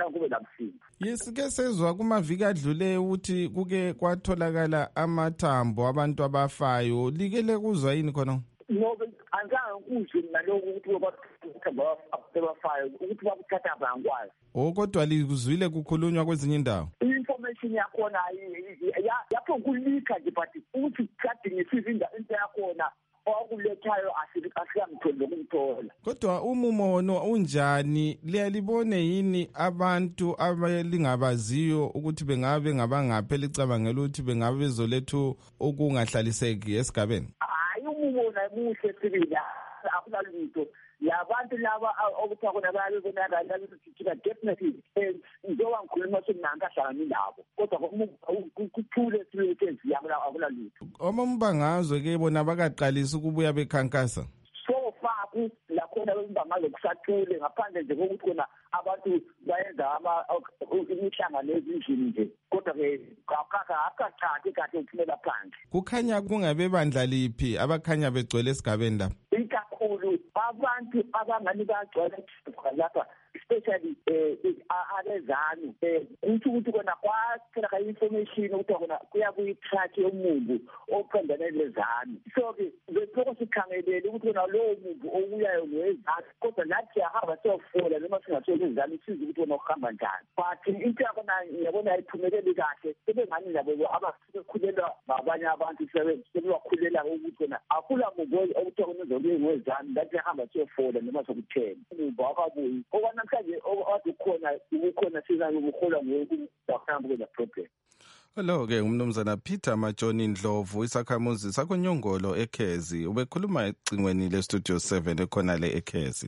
Yes, ke sezwa kumaviki adluleyo ukuthi kuke kwatholakala amathambo abantu abafayo likele kuzwa yini khona? No, anzange kuzwe naloko ukuthi bathatha abafayo ukuthi bakuthatha abangwazi. Oh, kodwa likuzwile kukhulunywa kwezinye indawo. Information yakhona yapho kulika nje but ukuthi kade ngisizinda into yakhona okulethayo asikamtholi lokumthola. Kodwa umumono unjani liyalibone yini abantu abalingabaziyo ukuthi bengabe ngabangaphe licabangela ukuthi bengabe bezolethu okungahlaliseki esigabeni? Hayi umumono muhle sibila akunalutho. Yabantu laba okuthiwa khona bayabonakala ukuthi definitely njengoba ngikhuluma ukuthi nangahlangani nabo kodwa kuthule siwekezi akunalutho. Omambangazwe ke bona bakaqalisa ukubuya bekhankasa. So far lakhona bembangazwe kusathule ngaphandle nje kokuthi khona abantu bayenza imihlangano ezindlini nje kodwa ke akacaci kahle ukuphumela phandle. Kukhanya kungabe bandla liphi abakhanya begcwele esigabeni lapha? Ikakhulu abantu abangani bagcwele lapha especially abezanu ukuthi ukuthi kona kwathela information ukuthi kona kuyakuyi-track yomuntu oqondane lezanu so ke besiloko sikhangelele ukuthi kona lowo muntu obuyayo ngezanu kodwa nathi siyahamba siyofola noma singatholi izanu size ukuthi kona kuhamba njani but into yakona ngiyabona ayiphumeleli kahle sebengani nabo abasekhulelwa ngabanye abantu sebebakhulela ukuthi kona akula muntu okuthiwa kona uzobuye ngezanu nathi siyahamba siyofola noma sokuthena umuntu wakabuyi okwanamhlanje okade ukhona ukukhona sizanye ukuhola ngokuhamba kwela problem. Hello ke umnumzana Peter Majoni Ndlovu isakhamuzi sakonyongolo ekhezi ubekhuluma ecingweni le Studio seven ekhona le ekhezi.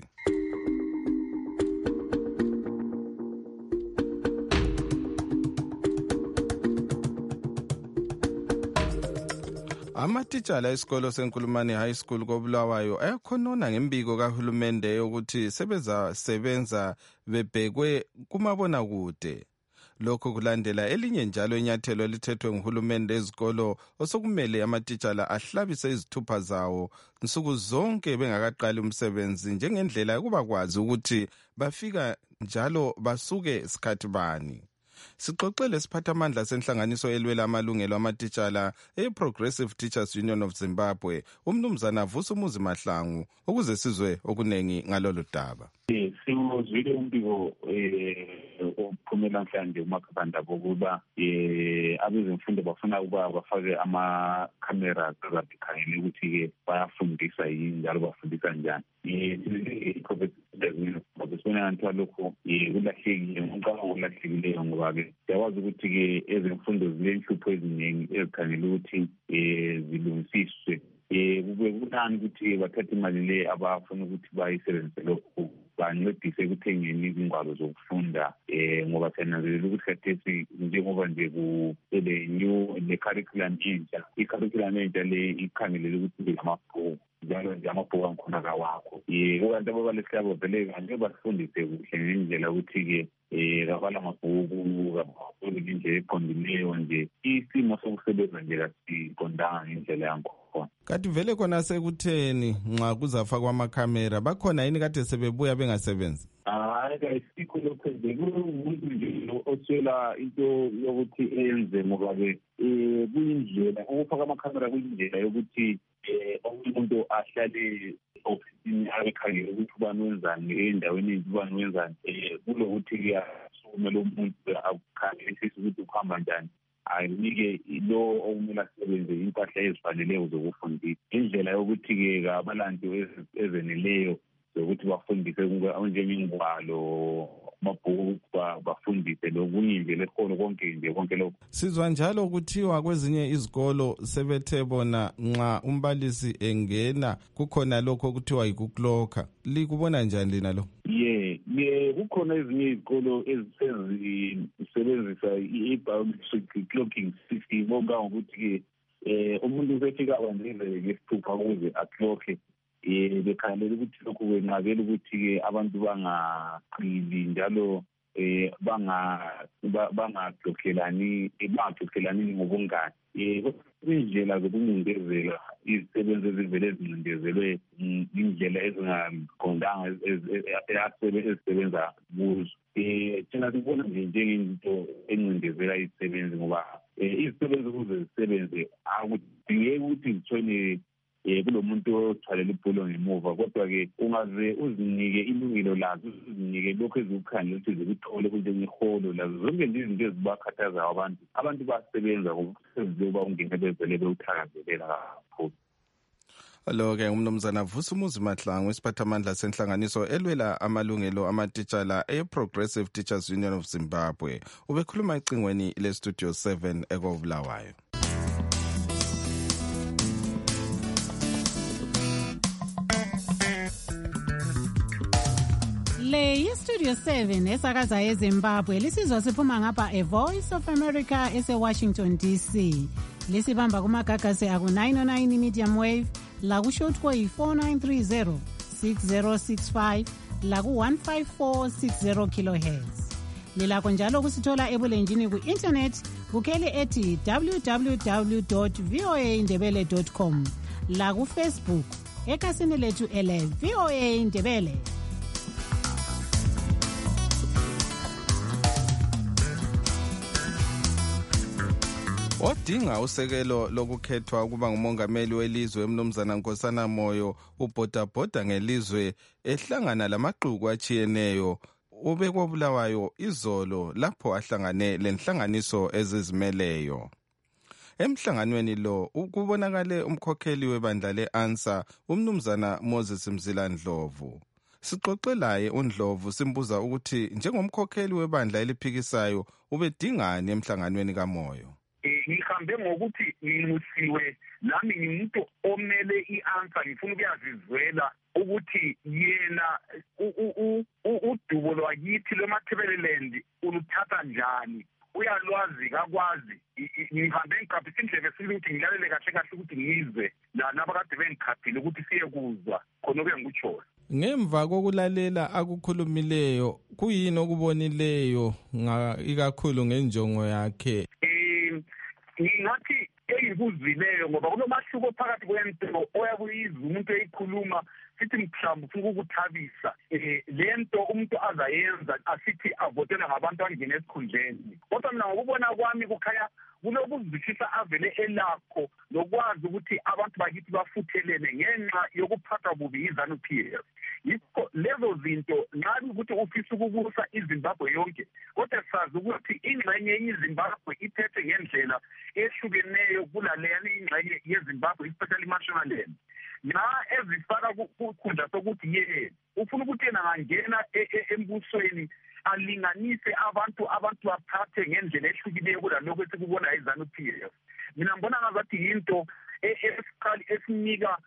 Amatitshala esikolo seNkulumane High School koBulawayo ayakhonona ngembiko kahulumende yokuthi sebeza sebenza bebhekwe kumabona kude. Lokho kulandela elinye njalo inyathelo elithethwe nguhulumende ezikolo osokumele amatitshala ahlabise izithupha zawo nsuku zonke bengakaqali umsebenzi njengendlela yokuba kwazi ukuthi bafika njalo basuke sikhathi bani. Sixoxele siphathamandla senhlanganiso elwela amalungelo amatitshala e-Progressive Teachers Union of Zimbabwe, umnumzana Vusumuzi Mahlangu, ukuze sizwe okunengi ngalolu daba. Siwuzwile umbiko ophumela mhlanje umakhanda bokuba abezemfundo bafuna ukuba bafake amakhamera azakhangele ukuthi-ke bayafundisa yini njalo bafundisa njani. Sibona nto lokho kulahlekile umcabango olahlekileyo ngoba-ke siyakwazi ukuthi-ke ezemfundo zilenhlupho eziningi ezikhangele ukuthi zilungisiswe. Kube kunani ukuthi bathathe imali le abafuna ukuthi bayisebenzise lokhu bancedise ekuthengeni izingwalo zokufunda ngoba siyananzelela ukuthi khathesi njengoba nje kule new le curriculum entsha i-curriculum entsha le ikhangelele ukuthi kube amabhuku njalo nje amabhuku angikhona kawakho. Kukanti ababalisihlabo vele kanje basifundise kuhle ngendlela ukuthi-ke kabala amabhuku kabafundi nje eqondileyo nje isimo sokusebenza nje kasiqondanga ngendlela yankhona. Kanti vele kona sekutheni nxa kuzafakwa amakhamera bakhona yini kade sebebuya bengasebenzi? Hayi kayisikho lokho nje kumuntu nje oswela into yokuthi enze ngoba-ke kuyindlela ukufaka amakhamera kuyindlela yokuthi umuntu ahlale ofisini abekhangele ukuthi ubani wenzani endaweni enje ubani wenzani kulokuthi-ke kumele umuntu akukhangelisise ukuthi ukuhamba njani ayinike lo okumele asebenze impahla ezifaneleyo zokufundisa indlela yokuthi-ke abalantu ezeneleyo zokuthi bafundise njengengwalo amabhuku bafundise lokunye nje lekolo konke nje konke lokho. Sizwa njalo kuthiwa kwezinye izikolo sebethe bona nxa umbalisi engena kukhona lokho kuthiwa yikuklokha. Likubona njani lina lo? Ye ye kukhona ezinye izikolo ezisebenzisa i-biometric clocking system ngokuthi-ke umuntu usefika kwandile ngesithupha ukuze aclocke bekhangelela ukuthi lokhu kwenqabela ukuthi-ke abantu bangaqili njalo bangaglokhelani bangaglokhelani ngobungani. Indlela zokuncindezela izisebenzi ezivele ezincindezelwe indlela ezingaqondanga ezisebenza kuzo. Thina sibona nje njengento encindezela izisebenzi ngoba izisebenzi ukuze zisebenze akudingeki ukuthi zithole kulo muntu othwalela ibhulo ngemuva, kodwa-ke ungaze uzinike ilungelo lazo, uzinike lokhu ezikukhangelela ukuthi zikuthole kunjengeholo lazo zonke nje izinto ezibakhathazayo abantu abantu basebenza ngokusebenzile uba ungene bevele bewuthakazelela kakhulu. Lo-ke umnumzana Vusumuzi Mahlangu, isiphathamandla senhlanganiso elwela amalungelo amatitshala e-Progressive Teachers Union of Zimbabwe, ubekhuluma ecingweni le-Studio seven ekobulawayo. Le yi-Studio seven esakaza eZimbabwe lisizwa siphuma ngapha A Voice of America ese-Washington D C. Lisibamba kumagagasi aku nine oh nine medium wave, laku-shortwave four nine three zero, six zero six five, laku-one five four six zero kilohertz. Lilakho njalo kusithola ebulenjini ku-internet kukheli ethi w w w dot v o a ndebele dot com, laku-Facebook ekasini lethu ele V O A Ndebele. Odinga usekelo lokukhethwa ukuba ngumongameli welizwe umnumzana Nkosana Moyo ubhodabhoda ngelizwe ehlangana lamaqhuku achiyeneyo ubekobulawayo izolo lapho ahlangane lenhlanganiso ezizimeleyo. Emhlanganweni lo ukubonakale umkhokheli webandla le-ANSA umnumzana Moses Mzila Ndlovu. Sixoxelaye uNdlovu simbuza ukuthi njengomkhokheli webandla eliphikisayo ubedingani emhlanganweni kaMoyo. Ngihambe ngokuthi ngimusiwe nami ngimuntu omele i-ANSA ngifuna ukuyazizwela ukuthi yena udubo lwakithi lweMathebeleland uluthatha njani uyalwazi kakwazi ngihambe ngiqaphisa indlebe sibili ukuthi ngilalele kahle kahle ukuthi ngizwe nabakade bengiqaphile ukuthi siye kuzwa khona oke ngikutshoyo. Ngemva kokulalela akukhulumileyo kuyini okubonileyo ikakhulu ngenjongo yakhe? Eh ngingathi eyikuzwileyo ngoba kunomahluko phakathi kwento oyabuyizwa umuntu eyikhuluma sithi mhlawumbe ufuna ukuthabisa eh lento umuntu azayenza asithi avotela ngabantu angene esikhundleni. Kodwa mina ngokubona kwami kukhanya kunokuzwisisa avele elakho lokwazi ukuthi abantu bakithi bafuthelene ngenxa yokuphatha bubi izanu P F. Yikho lezo zinto nxa ukuthi ufisa ukubusa iZimbabwe yonke kodwa sazi ukuthi ingxenye yeZimbabwe iphethe ngendlela ehlukeneyo kulalena ingxenye yeZimbabwe especially Mashonaland. Na ezifaka kukhundla sokuthi yena ufuna ukuthi yena angena embusweni alinganise abantu abantu baphathe ngendlela ehlukileyo kulalokho esikubona izanu P F. Mina ngibona ngazathi into esiqali esinika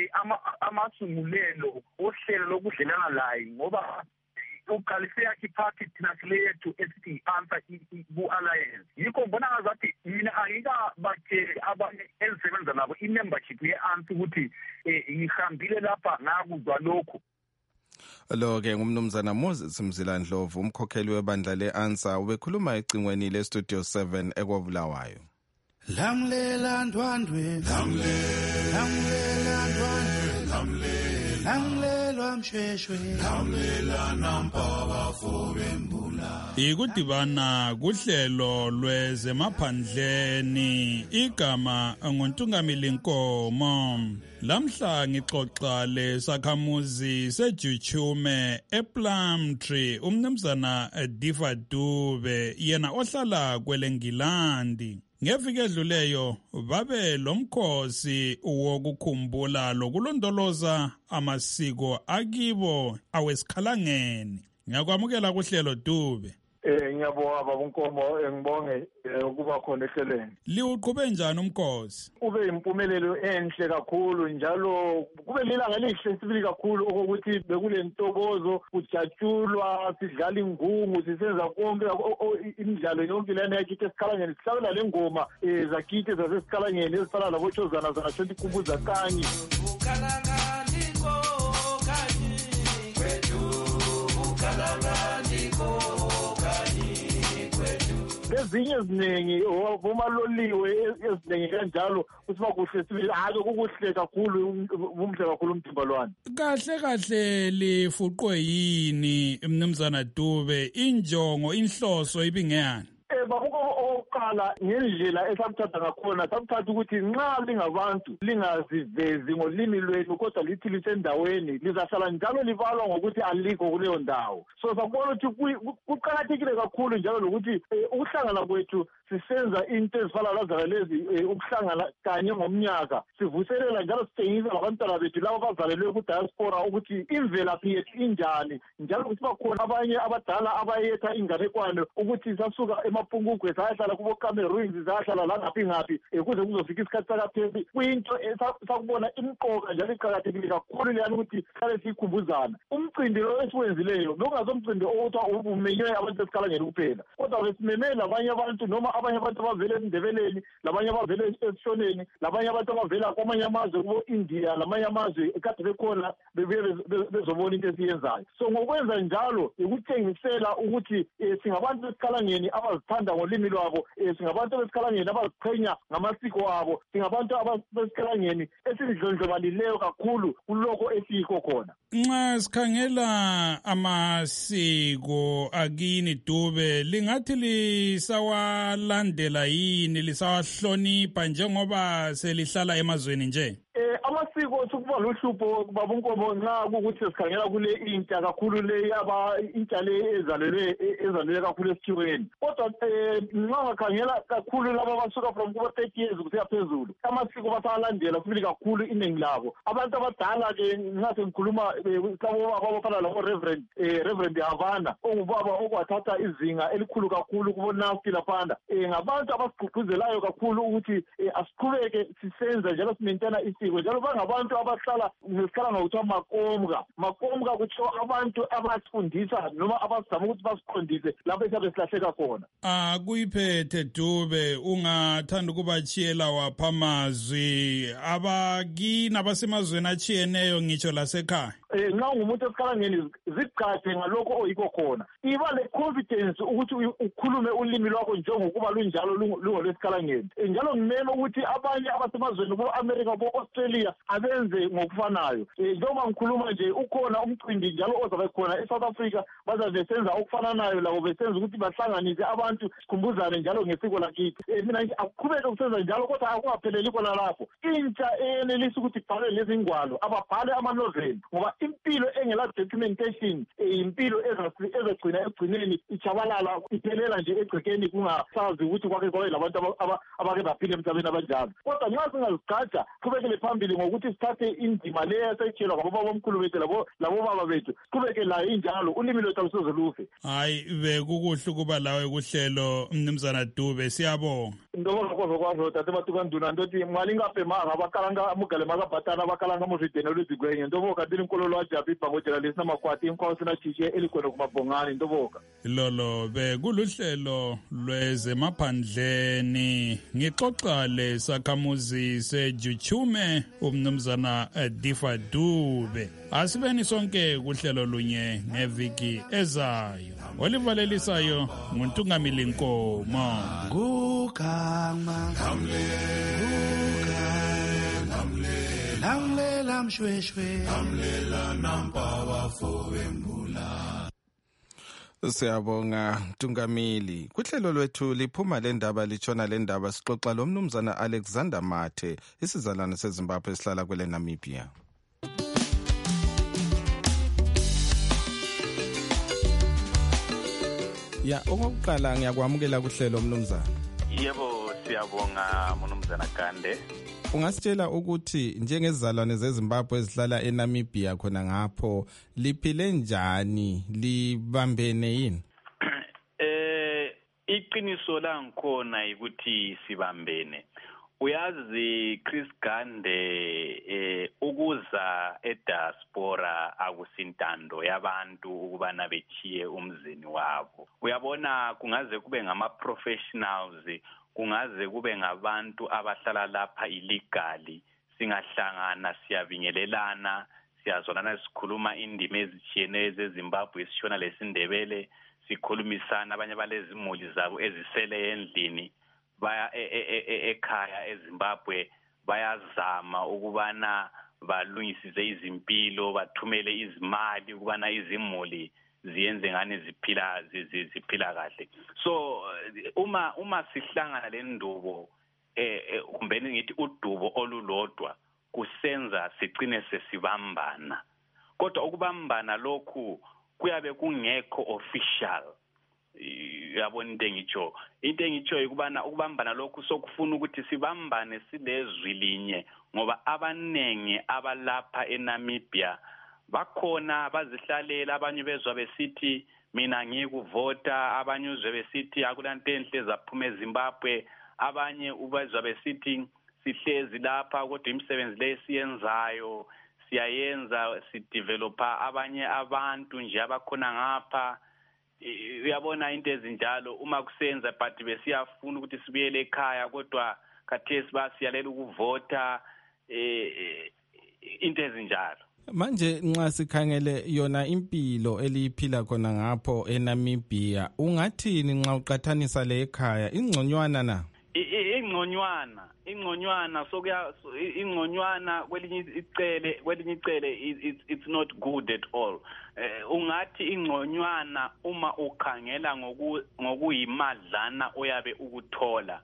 amasungulelo ohlelo lokudlelana laye ngoba uqalise yakhe party thina silethu esithi answer ku-alliance. Yikho ngibona ngazathi mina angikabatsheli abanye ezisebenza nabo i-membership ye-answer ukuthi ngihambile lapha ngakuzwa lokhu. Lo-ke ngumnumzana Moses Mzilandlovu umkhokheli webandla le-answer ubekhuluma ecingweni le-Studio seven ekwabulawayo. Lamlela ndwandwe lamlela ndwandwe lamlelwa msheshwe lamlela nampaba fobembula. Ikudibana kuhlelo lwezemaphandleni igama nguNtungamili Nkomo. Lamhla ngixoxa lesakhamuzi seJuchume ePlumtree umnumzana Difa Dube yena ohlala kwelengilandi. Ngeviki edluleyo babe lomkhosi wokukhumbula lokulondoloza amasiko akibo awesikhalangeni. Ngiyakwamukela kuhlelo Dube. Eh ngiyabonga baba Nkomo engibonge ukuba khona ehlelweni. Liuqhube njani umkhosi? Ube impumelelo enhle kakhulu njalo kube lilanga elihle sibili kakhulu ukuthi bekule ntokozo kujatshulwa sidlala ingungu sisenza konke imidlalo yonke lena yakithi esikhalangeni sihlabela lengoma zakithi zasesikhalangeni ezifana labochozana zanashonti kubuza kanyi. Ezinye eziningi omaloliwe eziningi kanjalo kuthi bakuhle sibili hayi kukuhle kakhulu umhle kakhulu umthimbalwane. Kahle kahle lifuqwe yini mnumzana Dube injongo inhloso ibingeyani? Eh babuko oqala ngendlela esakuthatha ngakhona sakuthatha ukuthi nxa lingabantu lingazivezi ngolimi lwenu kodwa lithi lisendaweni lizahlala njalo libalwa ngokuthi alikho kuleyo ndawo. So sakubona ukuthi kuqakathekile kakhulu njalo lokuthi ukuhlangana kwethu sisenza into ezifana lazana lezi ukuhlangana kanye ngomnyaka sivuselela njalo sitshengisa labantwana bethu labo bazalelwe ku-diaspora ukuthi imvelaphi yethu injani njalo ukuthi bakhona abanye abadala abayetha inganekwane ukuthi sasuka emapungugwe sayahlala kubo Cameroons sayahlala la ngaphi ngaphi ukuze kuzofika isikhathi sakapheli kuyinto sakubona imqoka njalo iqakathekile kakhulu leyani ukuthi sihlale sikhumbuzana. Umcimbi lo esiwenzileyo lokungazomcimbi okuthi umenywe abantu esikhalangeni kuphela kodwa besimemela abanye abantu noma abanye abantu abavela eNdebeleni labanye abavela eSishoneni labanye abantu abavela kwamanye amazwe kubo India lamanye amazwe ekade bekhona bezobona into esiyenzayo. So ngokwenza njalo ukutshengisela ukuthi singabantu besikhalangeni abazithanda ngolimi lwabo singabantu besikhalangeni abaziqhenya ngamasiko abo singabantu besikhalangeni esidlondlobalileyo kakhulu kuloko esiyikho khona. Nxa sikhangela amasiko akini Dube lingathi lisawalandela yini lisawahlonipha njengoba selihlala emazweni nje? Amasiko sokuba lohlupho baba Nkomo nxa ukuthi sikhangela kule intsha kakhulu le aba intsha le ezalelwe ezalelwe kakhulu esithweni kodwa nxa ngakhangela kakhulu laba basuka from kuba thirty years kusiya phezulu amasiko basalandela sibili kakhulu iningi labo abantu abadala ke nxa sengikhuluma labo abafana labo Reverend Reverend Havana ongubaba okwathatha izinga elikhulu kakhulu kubonasti laphana ngabantu abasigqugquzelayo kakhulu ukuthi asiqhubeke sisenza njalo simentana isiko njalo bangaba ngabantu abahlala ngesikhala ngokuthiwa makomka makomka kuthiwa abantu abasifundisa noma abazama ukuthi basiqondise lapho esiyabe silahleka khona. Ah, kuyiphethe Dube, ungathanda ukubachiyela wapha amazwi abakini abasemazweni achiyeneyo ngitsho lasekhaya. Eh, nxa ngumuntu esikhalangeni zigcade ngalokho oyikho khona. Iba le confidence ukuthi ukhulume ulimi lwakho njengokuba lunjalo lungolwesikhalangeni. Njalo ngimema ukuthi abanye abasemazweni bo-America bo-Australia abenze ngokufanayo. Njengoba ngikhuluma nje ukhona umcimbi njalo ozabe khona eSouth Africa bazabe besenza okufananayo labo besenza ukuthi bahlanganise abantu sikhumbuzane njalo ngesiko lakithi. Mina nje akuqhubeke ukusenza njalo kodwa akungapheleli khona lapho. Intsha eyenelisa ukuthi ibhale lezi ngwalo ababhale amanoveli ngoba impilo engela documentation impilo ezagcina egcineni ichabalala iphelela nje egcekeni kungasazi ukuthi kwake kwabe labantu abake baphila emhlabeni abanjalo. Kodwa nxa singazigada qhubekele phambili ngokuthi sithathe indima leyo esayitshelwa ngabobaba omkhulu bethu labo labobaba bethu siqhubeke layo injalo ulimi lwethu alusoze lufe. Hayi bekukuhle ukuba lawe kuhlelo Mnumzana Dube, siyabonga. Ndobonga kwazo kwazo tate batukanduna ndothi mwali ngapemanga bakalanga mugale makabhatana bakalanga muzvidene lwezigwenye ndoboka ndiri nkololo wajabi bangojela lesina makwati inkwao sina chiche elikwena kumabhongani ndoboka. Lolo bekuluhlelo lwezemaphandleni ngixoxa lesakhamuzi seJuchume uMnumzana Difa Dube. Asibeni sonke kuhlelo lunye ngeviki ezayo. Olivalelisayo nguNtungamili Nkomo. Gugama ngamle ngamle ngamle lamshweshwe ngamle la nampa bafowembula. Siyabonga Ntungamili. Kuhlelo lwethu liphuma le ndaba litshona le ndaba sixoxa lo Mnumzana Alexander Mathe isizalwane seZimbabwe esihlala kwele Namibia. Ya okokuqala ngiyakwamukela kuhlelo Mnumzana. Yebo siyabonga Mnumzana Kande. Ungasitshela ukuthi njengezizalwane zeZimbabwe ezihlala eNamibia khona ngapho liphile njani libambene yini? Eh iqiniso la ngikhona ukuthi sibambene. Uyazi Chris Gande eh ukuza ediaspora akusintando yabantu ukubana bechiye umzini wabo. Uyabona kungaze kube ngama professionals, kungaze kube ngabantu abahlala lapha illegally, singahlangana siyabingelelana, siyazolana sikhuluma indimi ezitshiyeneyo zeZimbabwe sishona lesindebele, sikhulumisana abanye balezimuli zabo ezisele endlini baya ekhaya eZimbabwe bayazama ukubana balungisize izimpilo bathumele izimali ukubana izimuli ziyenze ngane ziphila ziphila kahle. So uma uma sihlangana le ndubo eh kumbe ngithi udubo olulodwa kusenza sicine sesibambana. Kodwa ukubambana lokhu kuyabe kungekho official. Yabona into engitsho into engitsho ikubana ukubambana lokhu sokufuna ukuthi sibambane silezwi linye ngoba abanengi abalapha eNamibia bakhona bazihlalela abanye bezwa besithi mina ngikuvota abanye uzwe besithi akulanto enhle zaphuma eZimbabwe abanye ubezwa besithi sihlezi lapha kodwa imisebenzi lesiyenzayo siyayenza sidevelopa abanye abantu nje abakhona ngapha. Uyabona into ezinjalo uma kusenza but besiyafuna ukuthi sibuyele ekhaya kodwa khathesi basiyalela ukuvota eh into ezinjalo. Manje nxa sikhangele yona impilo eliphila khona ngapho eNamibia ungathini nxa uqathanisa le ekhaya ingconywana na? Ingconywana ingconywana sokuya ingconywana kwelinye icele kwelinye icele it's not good at all. Ungathi ingconywana uma ukhangela ngoku ngokuyimadlana oyabe ukuthola.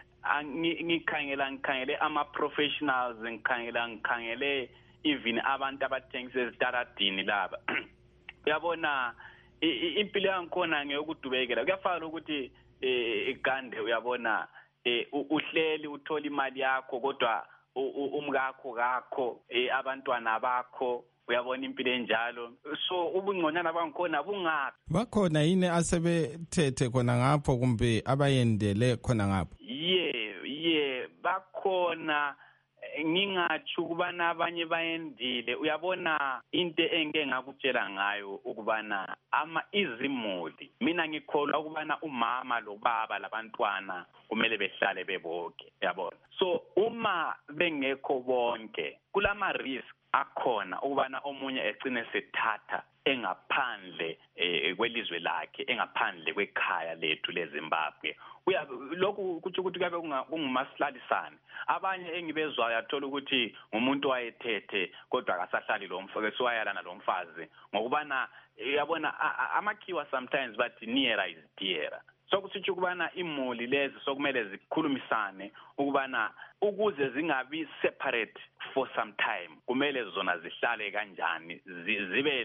Ngikhangela ngikhangele ama professionals ngikhangela ngikhangele even abantu abathengisa ezitaradini laba. Uyabona impilo yangikhona ngeyokudubekela kuyafana ukuthi eGande uyabona eh uhleli uthola imali yakho kodwa umkakho kakho abantwana bakho uyabona impilo enjalo. So ubungconyana bangikhona bungapi bakhona yini asebethethe khona ngapho kumbe abayendele khona ngapho? Yeah yeah bakhona ngingathi ukubana abanye bayendile uyabona into engeke ngakutshela ngayo ukubana ama izimuli mina ngikholwa ukubana umama lo baba labantwana kumele behlale bebonke yabona so uma bengekho bonke kulama risk akhona ukubana omunye ecine sethatha engaphandle eh, kwelizwe lakhe engaphandle kwekhaya lethu leZimbabwe uya lokhu kuthi ukuthi kabe kungumasilalisane abanye engibezwayo athola ukuthi umuntu wayethethe kodwa akasahlali lo mfazi swayalana lo mfazi ngokubana uyabona amakhiwa sometimes bathi nearer is dearer sokuthi ukubana imuli lezi sokumele zikhulumisane ukubana ukuze zingabi separate for some time kumele zona zihlale kanjani zibe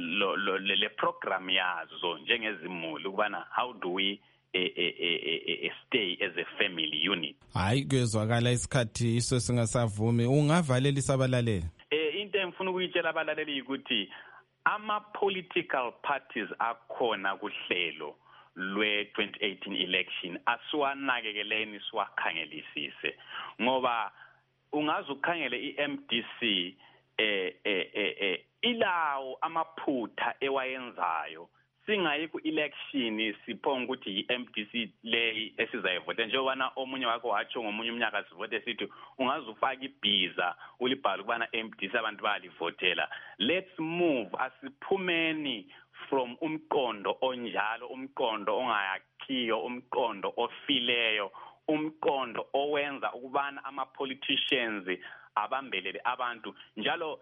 le program yazo njengezimuli ukubana how do we A, a, a, a stay as a family unit. Hayi kwezwakala isikhathi iso singasavumi ungavalela isabalaleli. Eh into engifuna ukuyitshela abalaleli ukuthi ama political parties akhona kuhlelo lwe twenty eighteen election asiwanakekeleni siwakhangelisise ngoba ungaze ukhangele iM D C eh eh eh ilawo amaphutha ewayenzayo singayi ku election siphonga ukuthi iM D C le esizayivota njengoba omunye wakho watsho ngomunye umnyaka sivote sithi ungaze ufaka ibhiza ulibhala ukubana iM D C abantu balivotela let's move asiphumeni from umqondo onjalo umqondo ongayakhiyo umqondo ofileyo umqondo owenza ukubana ama politicians abambelele abantu njalo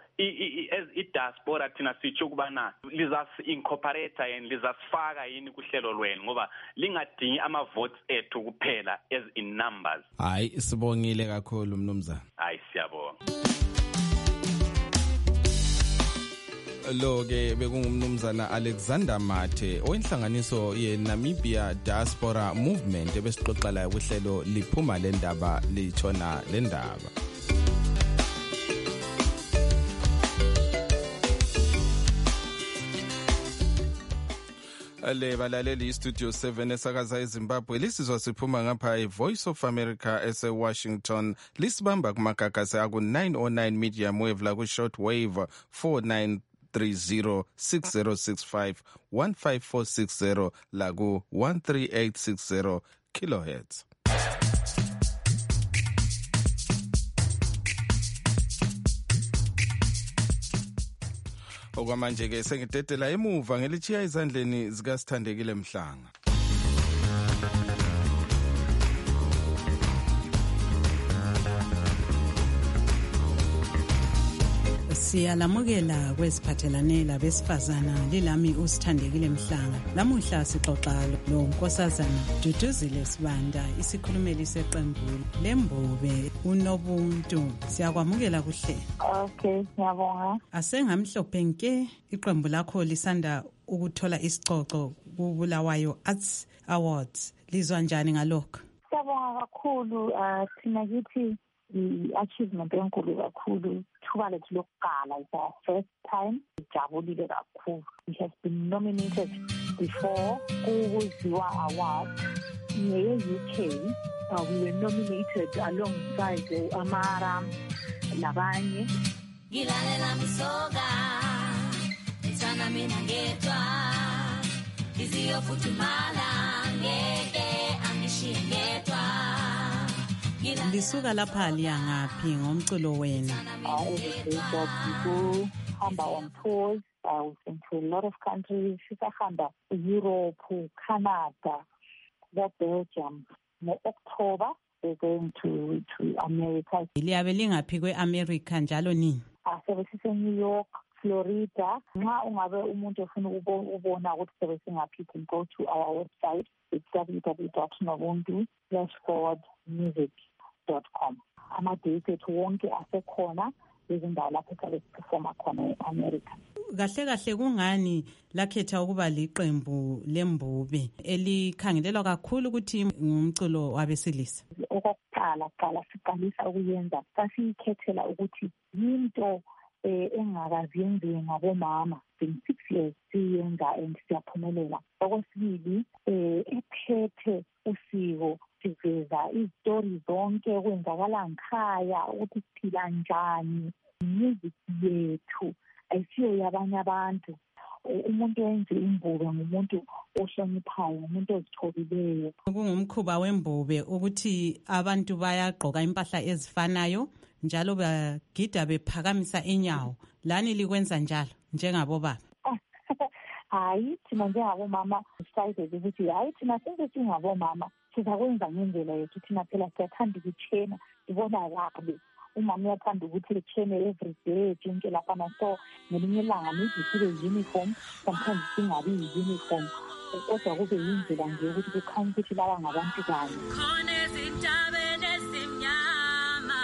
i diaspora thina sithi ukubana lizas incorporate and lizasifaka yini kuhlelo lweni ngoba lingadingi ama votes ethu kuphela as in numbers. Hayi sibongile kakhulu mnumzana. Hayi siyabonga. Lo ke bekungumnumzana Alexander Mathe oyinhlanganiso ye Namibia Diaspora Movement ebesixoxa la kuhlelo liphuma le ndaba lichona le ndaba. Ale balaleli studio seven esakaza eZimbabwe lisizwa siphuma ngapha eVoice of America ese Washington lisibamba kumagagasi aku nine oh nine medium wave la ku short wave four nine three zero six zero six five one five four six zero la ku one three eight six zero kilohertz. Okwamanje ke sengidedela emuva ngelichiya izandleni zika Sithandekile Mhlanga. Siyalamukela kwesiphathelane labesifazana lilami uSithandekile Mhlanga. Lamuhla sixoxa lo nkosazana Duduzile Sibanda isikhulumeli seqembu leMbobe uNobuntu. Siyakwamukela kuhle. Okay, ngiyabonga. Asengamhlophe nke iqembu lakho lisanda ukuthola isicoco kuBulawayo Arts Awards. Lizwa njani ngalokho? Siyabonga kakhulu thina kithi i-achievement enkulu kakhulu thuba lethu lokuqala is our first time sijabulile kakhulu. We have been nominated before kuziwa awards nge-U K. Uh, we were nominated alongside uh, Amara labanye. Gilalela misoga sana mina ngetwa iziyo futumala ngeke angishiye ngetwa. Lisuka lapha liya ngaphi ngomculo wena? Hamba on tours, uh, we've been to a lot of countries, sisahamba Europe, Canada, Belgium. No October we're going to to America. Liyabe lingaphi kwe-America njalo nini? Asobe sise New York, Florida. Nxa ungabe umuntu ofuna ubona ukuthi sobe singaphi, you can go to our website. It's w w w dot nobuntu slash forward music dot com. Ama-dates ethu wonke asekhona izindawo lapho sobe siperforma khona e-America. Kahle kahle kungani lakhetha ukuba liqembu leMbobe elikhangelelwa kakhulu ukuthi ngumculo wabesilisa? Okokuqala qala siqalisa ukuyenza sasiyikhethela ukuthi yinto engakazi yenziwe ngabomama. In six years siyenza and siyaphumelela. Okwesibili ephethe usiko ukuveza izitori zonke okwenzakala ngikhaya ukuthi siphila njani. Music yethu ayisiyo yabanye abantu. Umuntu wenze imbube ngumuntu ohloniphayo, umuntu ozithobileyo. Kungumkhuba wembube ukuthi abantu bayagqoka impahla ezifanayo njalo bagida bephakamisa inyawo. Lani likwenza njalo njengabo baba? Hayi, thina njengabomama decided ukuthi hayi thina senze singabomama sizakwenza ngendlela yethu. Thina phela siyathanda ukuchena, ibona kabi. Umama uyathanda ukuthi echene every day etshintshe laphana, so ngelinye ilanga nizisibe uniform, sometimes singabi uniform, kodwa kube yindlela nje ukuthi kukhanya ukuthi laba ngabantu kanye. Khona ezintabeni ezimnyama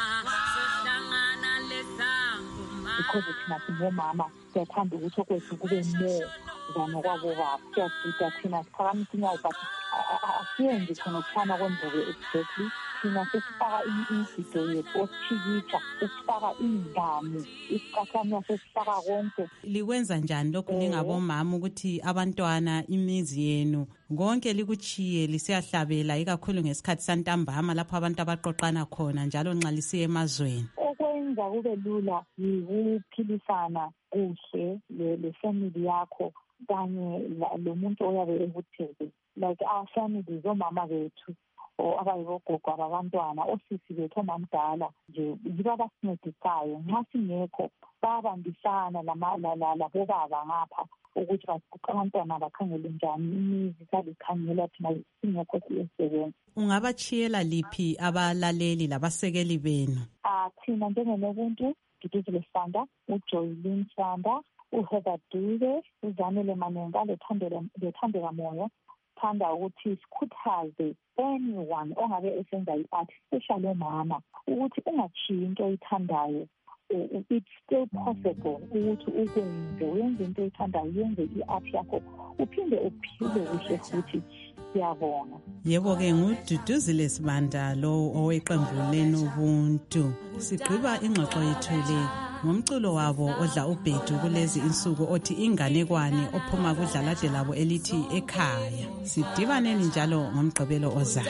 sohlangana lesangoma, because thina singomama siyathanda ukuthi okwethu kube more than okwabo baba. Siyagida thina siphakamisa inyawo, but asiyenzi khona ukuthana kwembuke exactly. Thina sesifaka ividiyo yethu ositshikitsha, sesifaka ingane, isiqathanya sesifaka konke. Likwenza njani lokhu ningabomama ukuthi abantwana, imizi yenu konke likuchiye lisiyahlabela, ikakhulu ngesikhathi santambama lapho abantu abaqoqana khona njalo nxa lisiya emazweni? Okwenza kube lula yikuphilisana kuhle le family yakho kanye lo muntu oyabe ekutheze, like our family zomama bethu o abayibogogo abantwana, osisi bethu omamdala nje yiba basincedisayo. Nxa singekho babambisana labo baba ngapha ukuthi abantwana bakhangele njani, imizi salikhangela thina singekho siyesebenza. Ungabachiyela liphi abalaleli labasekeli benu? Ah, thina njengenobuntu Duduzile Sanda, uJoylin Sanda, uHeather Dube, uZanele Manenga, lethandeka moya. Thanda ukuthi sikhuthaze anyone ongabe esenza i-art, especially omama, ukuthi ungachiyi into oyithandayo. It's still possible ukuthi ukwenze, uyenze into oyithandayo, uyenze i-art yakho, uphinde uphile kuhle futhi. Siyabonga. Yebo-ke nguDuduzile Sibanda lo oweqembu leNobuntu. Sigqiba ingxoxo yethu le ngomculo wabo odla ubhedu kulezi insuku othi inganekwane ophuma kudlalade labo elithi ekhaya. Sidibaneni njalo ngomgqibelo ozayo.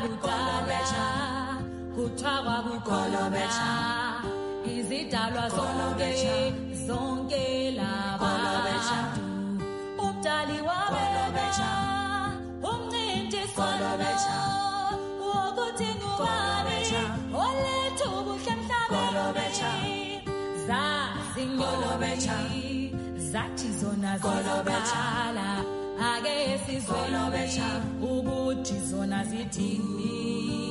Kuthakwa kukolobetsha izidalwa zonke zonke laba umdali wabelobetsha umncindi kolobetsha wokuthi ngubani oletha ubuhle emhlabeni zazinkolobetsha zathi zona zikhala ake sizolobetsha ukuthi zona zithini.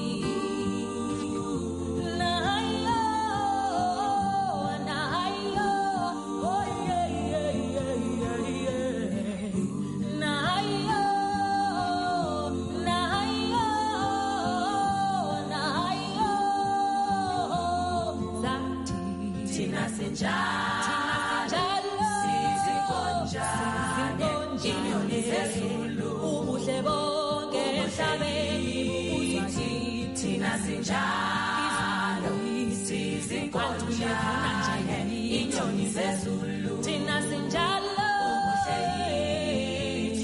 Ubuhle bonke emhlabeni thina sinjalo sizinkonja inyoni zezulu thina sinjalo ubuhle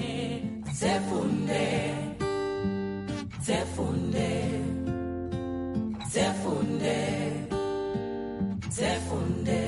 zefunde zefunde zefunde zefunde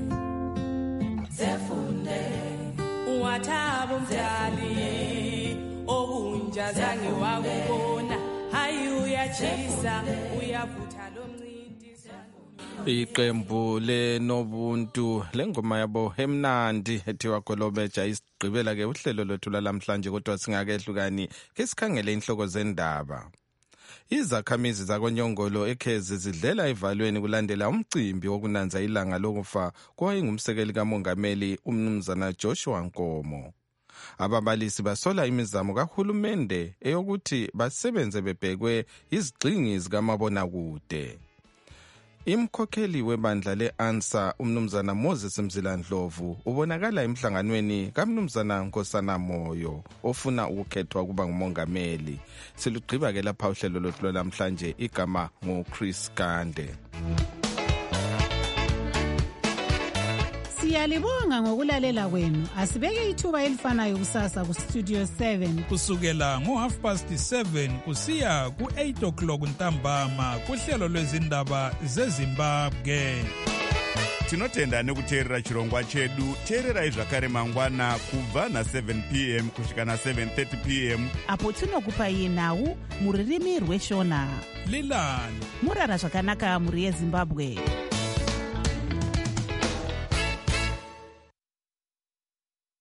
zefunde wathabo mdali obunja zange wakubona hayi uyajisa uyavutha lomncindi. Iqembu leNobuntu lengoma yabo emnandi ethiwa Golobeja isigqibela ke uhlelo lwethu lamhlanje, kodwa singakehlukani ke sikhangele inhloko zendaba. Izakhamizi zakonyongolo ekhezi zidlela evalweni kulandela umcimbi wokunanza ilanga lokufa kwayingumsekeli kamongameli umnumzana Joshua Nkomo. Ababalisi basola imizamo kahulumende eyokuthi basebenze bebhekwe izigxingi zikamabonakude. Imkhokheli webandla le-ANSA umnumzana Moses Mzilandlovu ubonakala emhlanganweni kamnumzana Nkosana Moyo ofuna ukukhethwa kuba ngumongameli. Silugqiba ke lapha uhlelo lwethu namhlanje, igama ngo Chris Kande. Siyalibonga ngokulalela kwenu. Asibeke ithuba elifanayo kusasa ku Studio seven kusukela ngo half past seven kusiya ku eight o'clock ntambama kuhlelo lwezindaba zeZimbabwe. Tinotenda nekuteerera chirongwa chedu. Teererai zvakare mangwana kubva na seven p m kusvika na seven thirty p m apo tinokupai nhau muririmi rweshona. Lilani murara zvakanaka muri yeZimbabwe.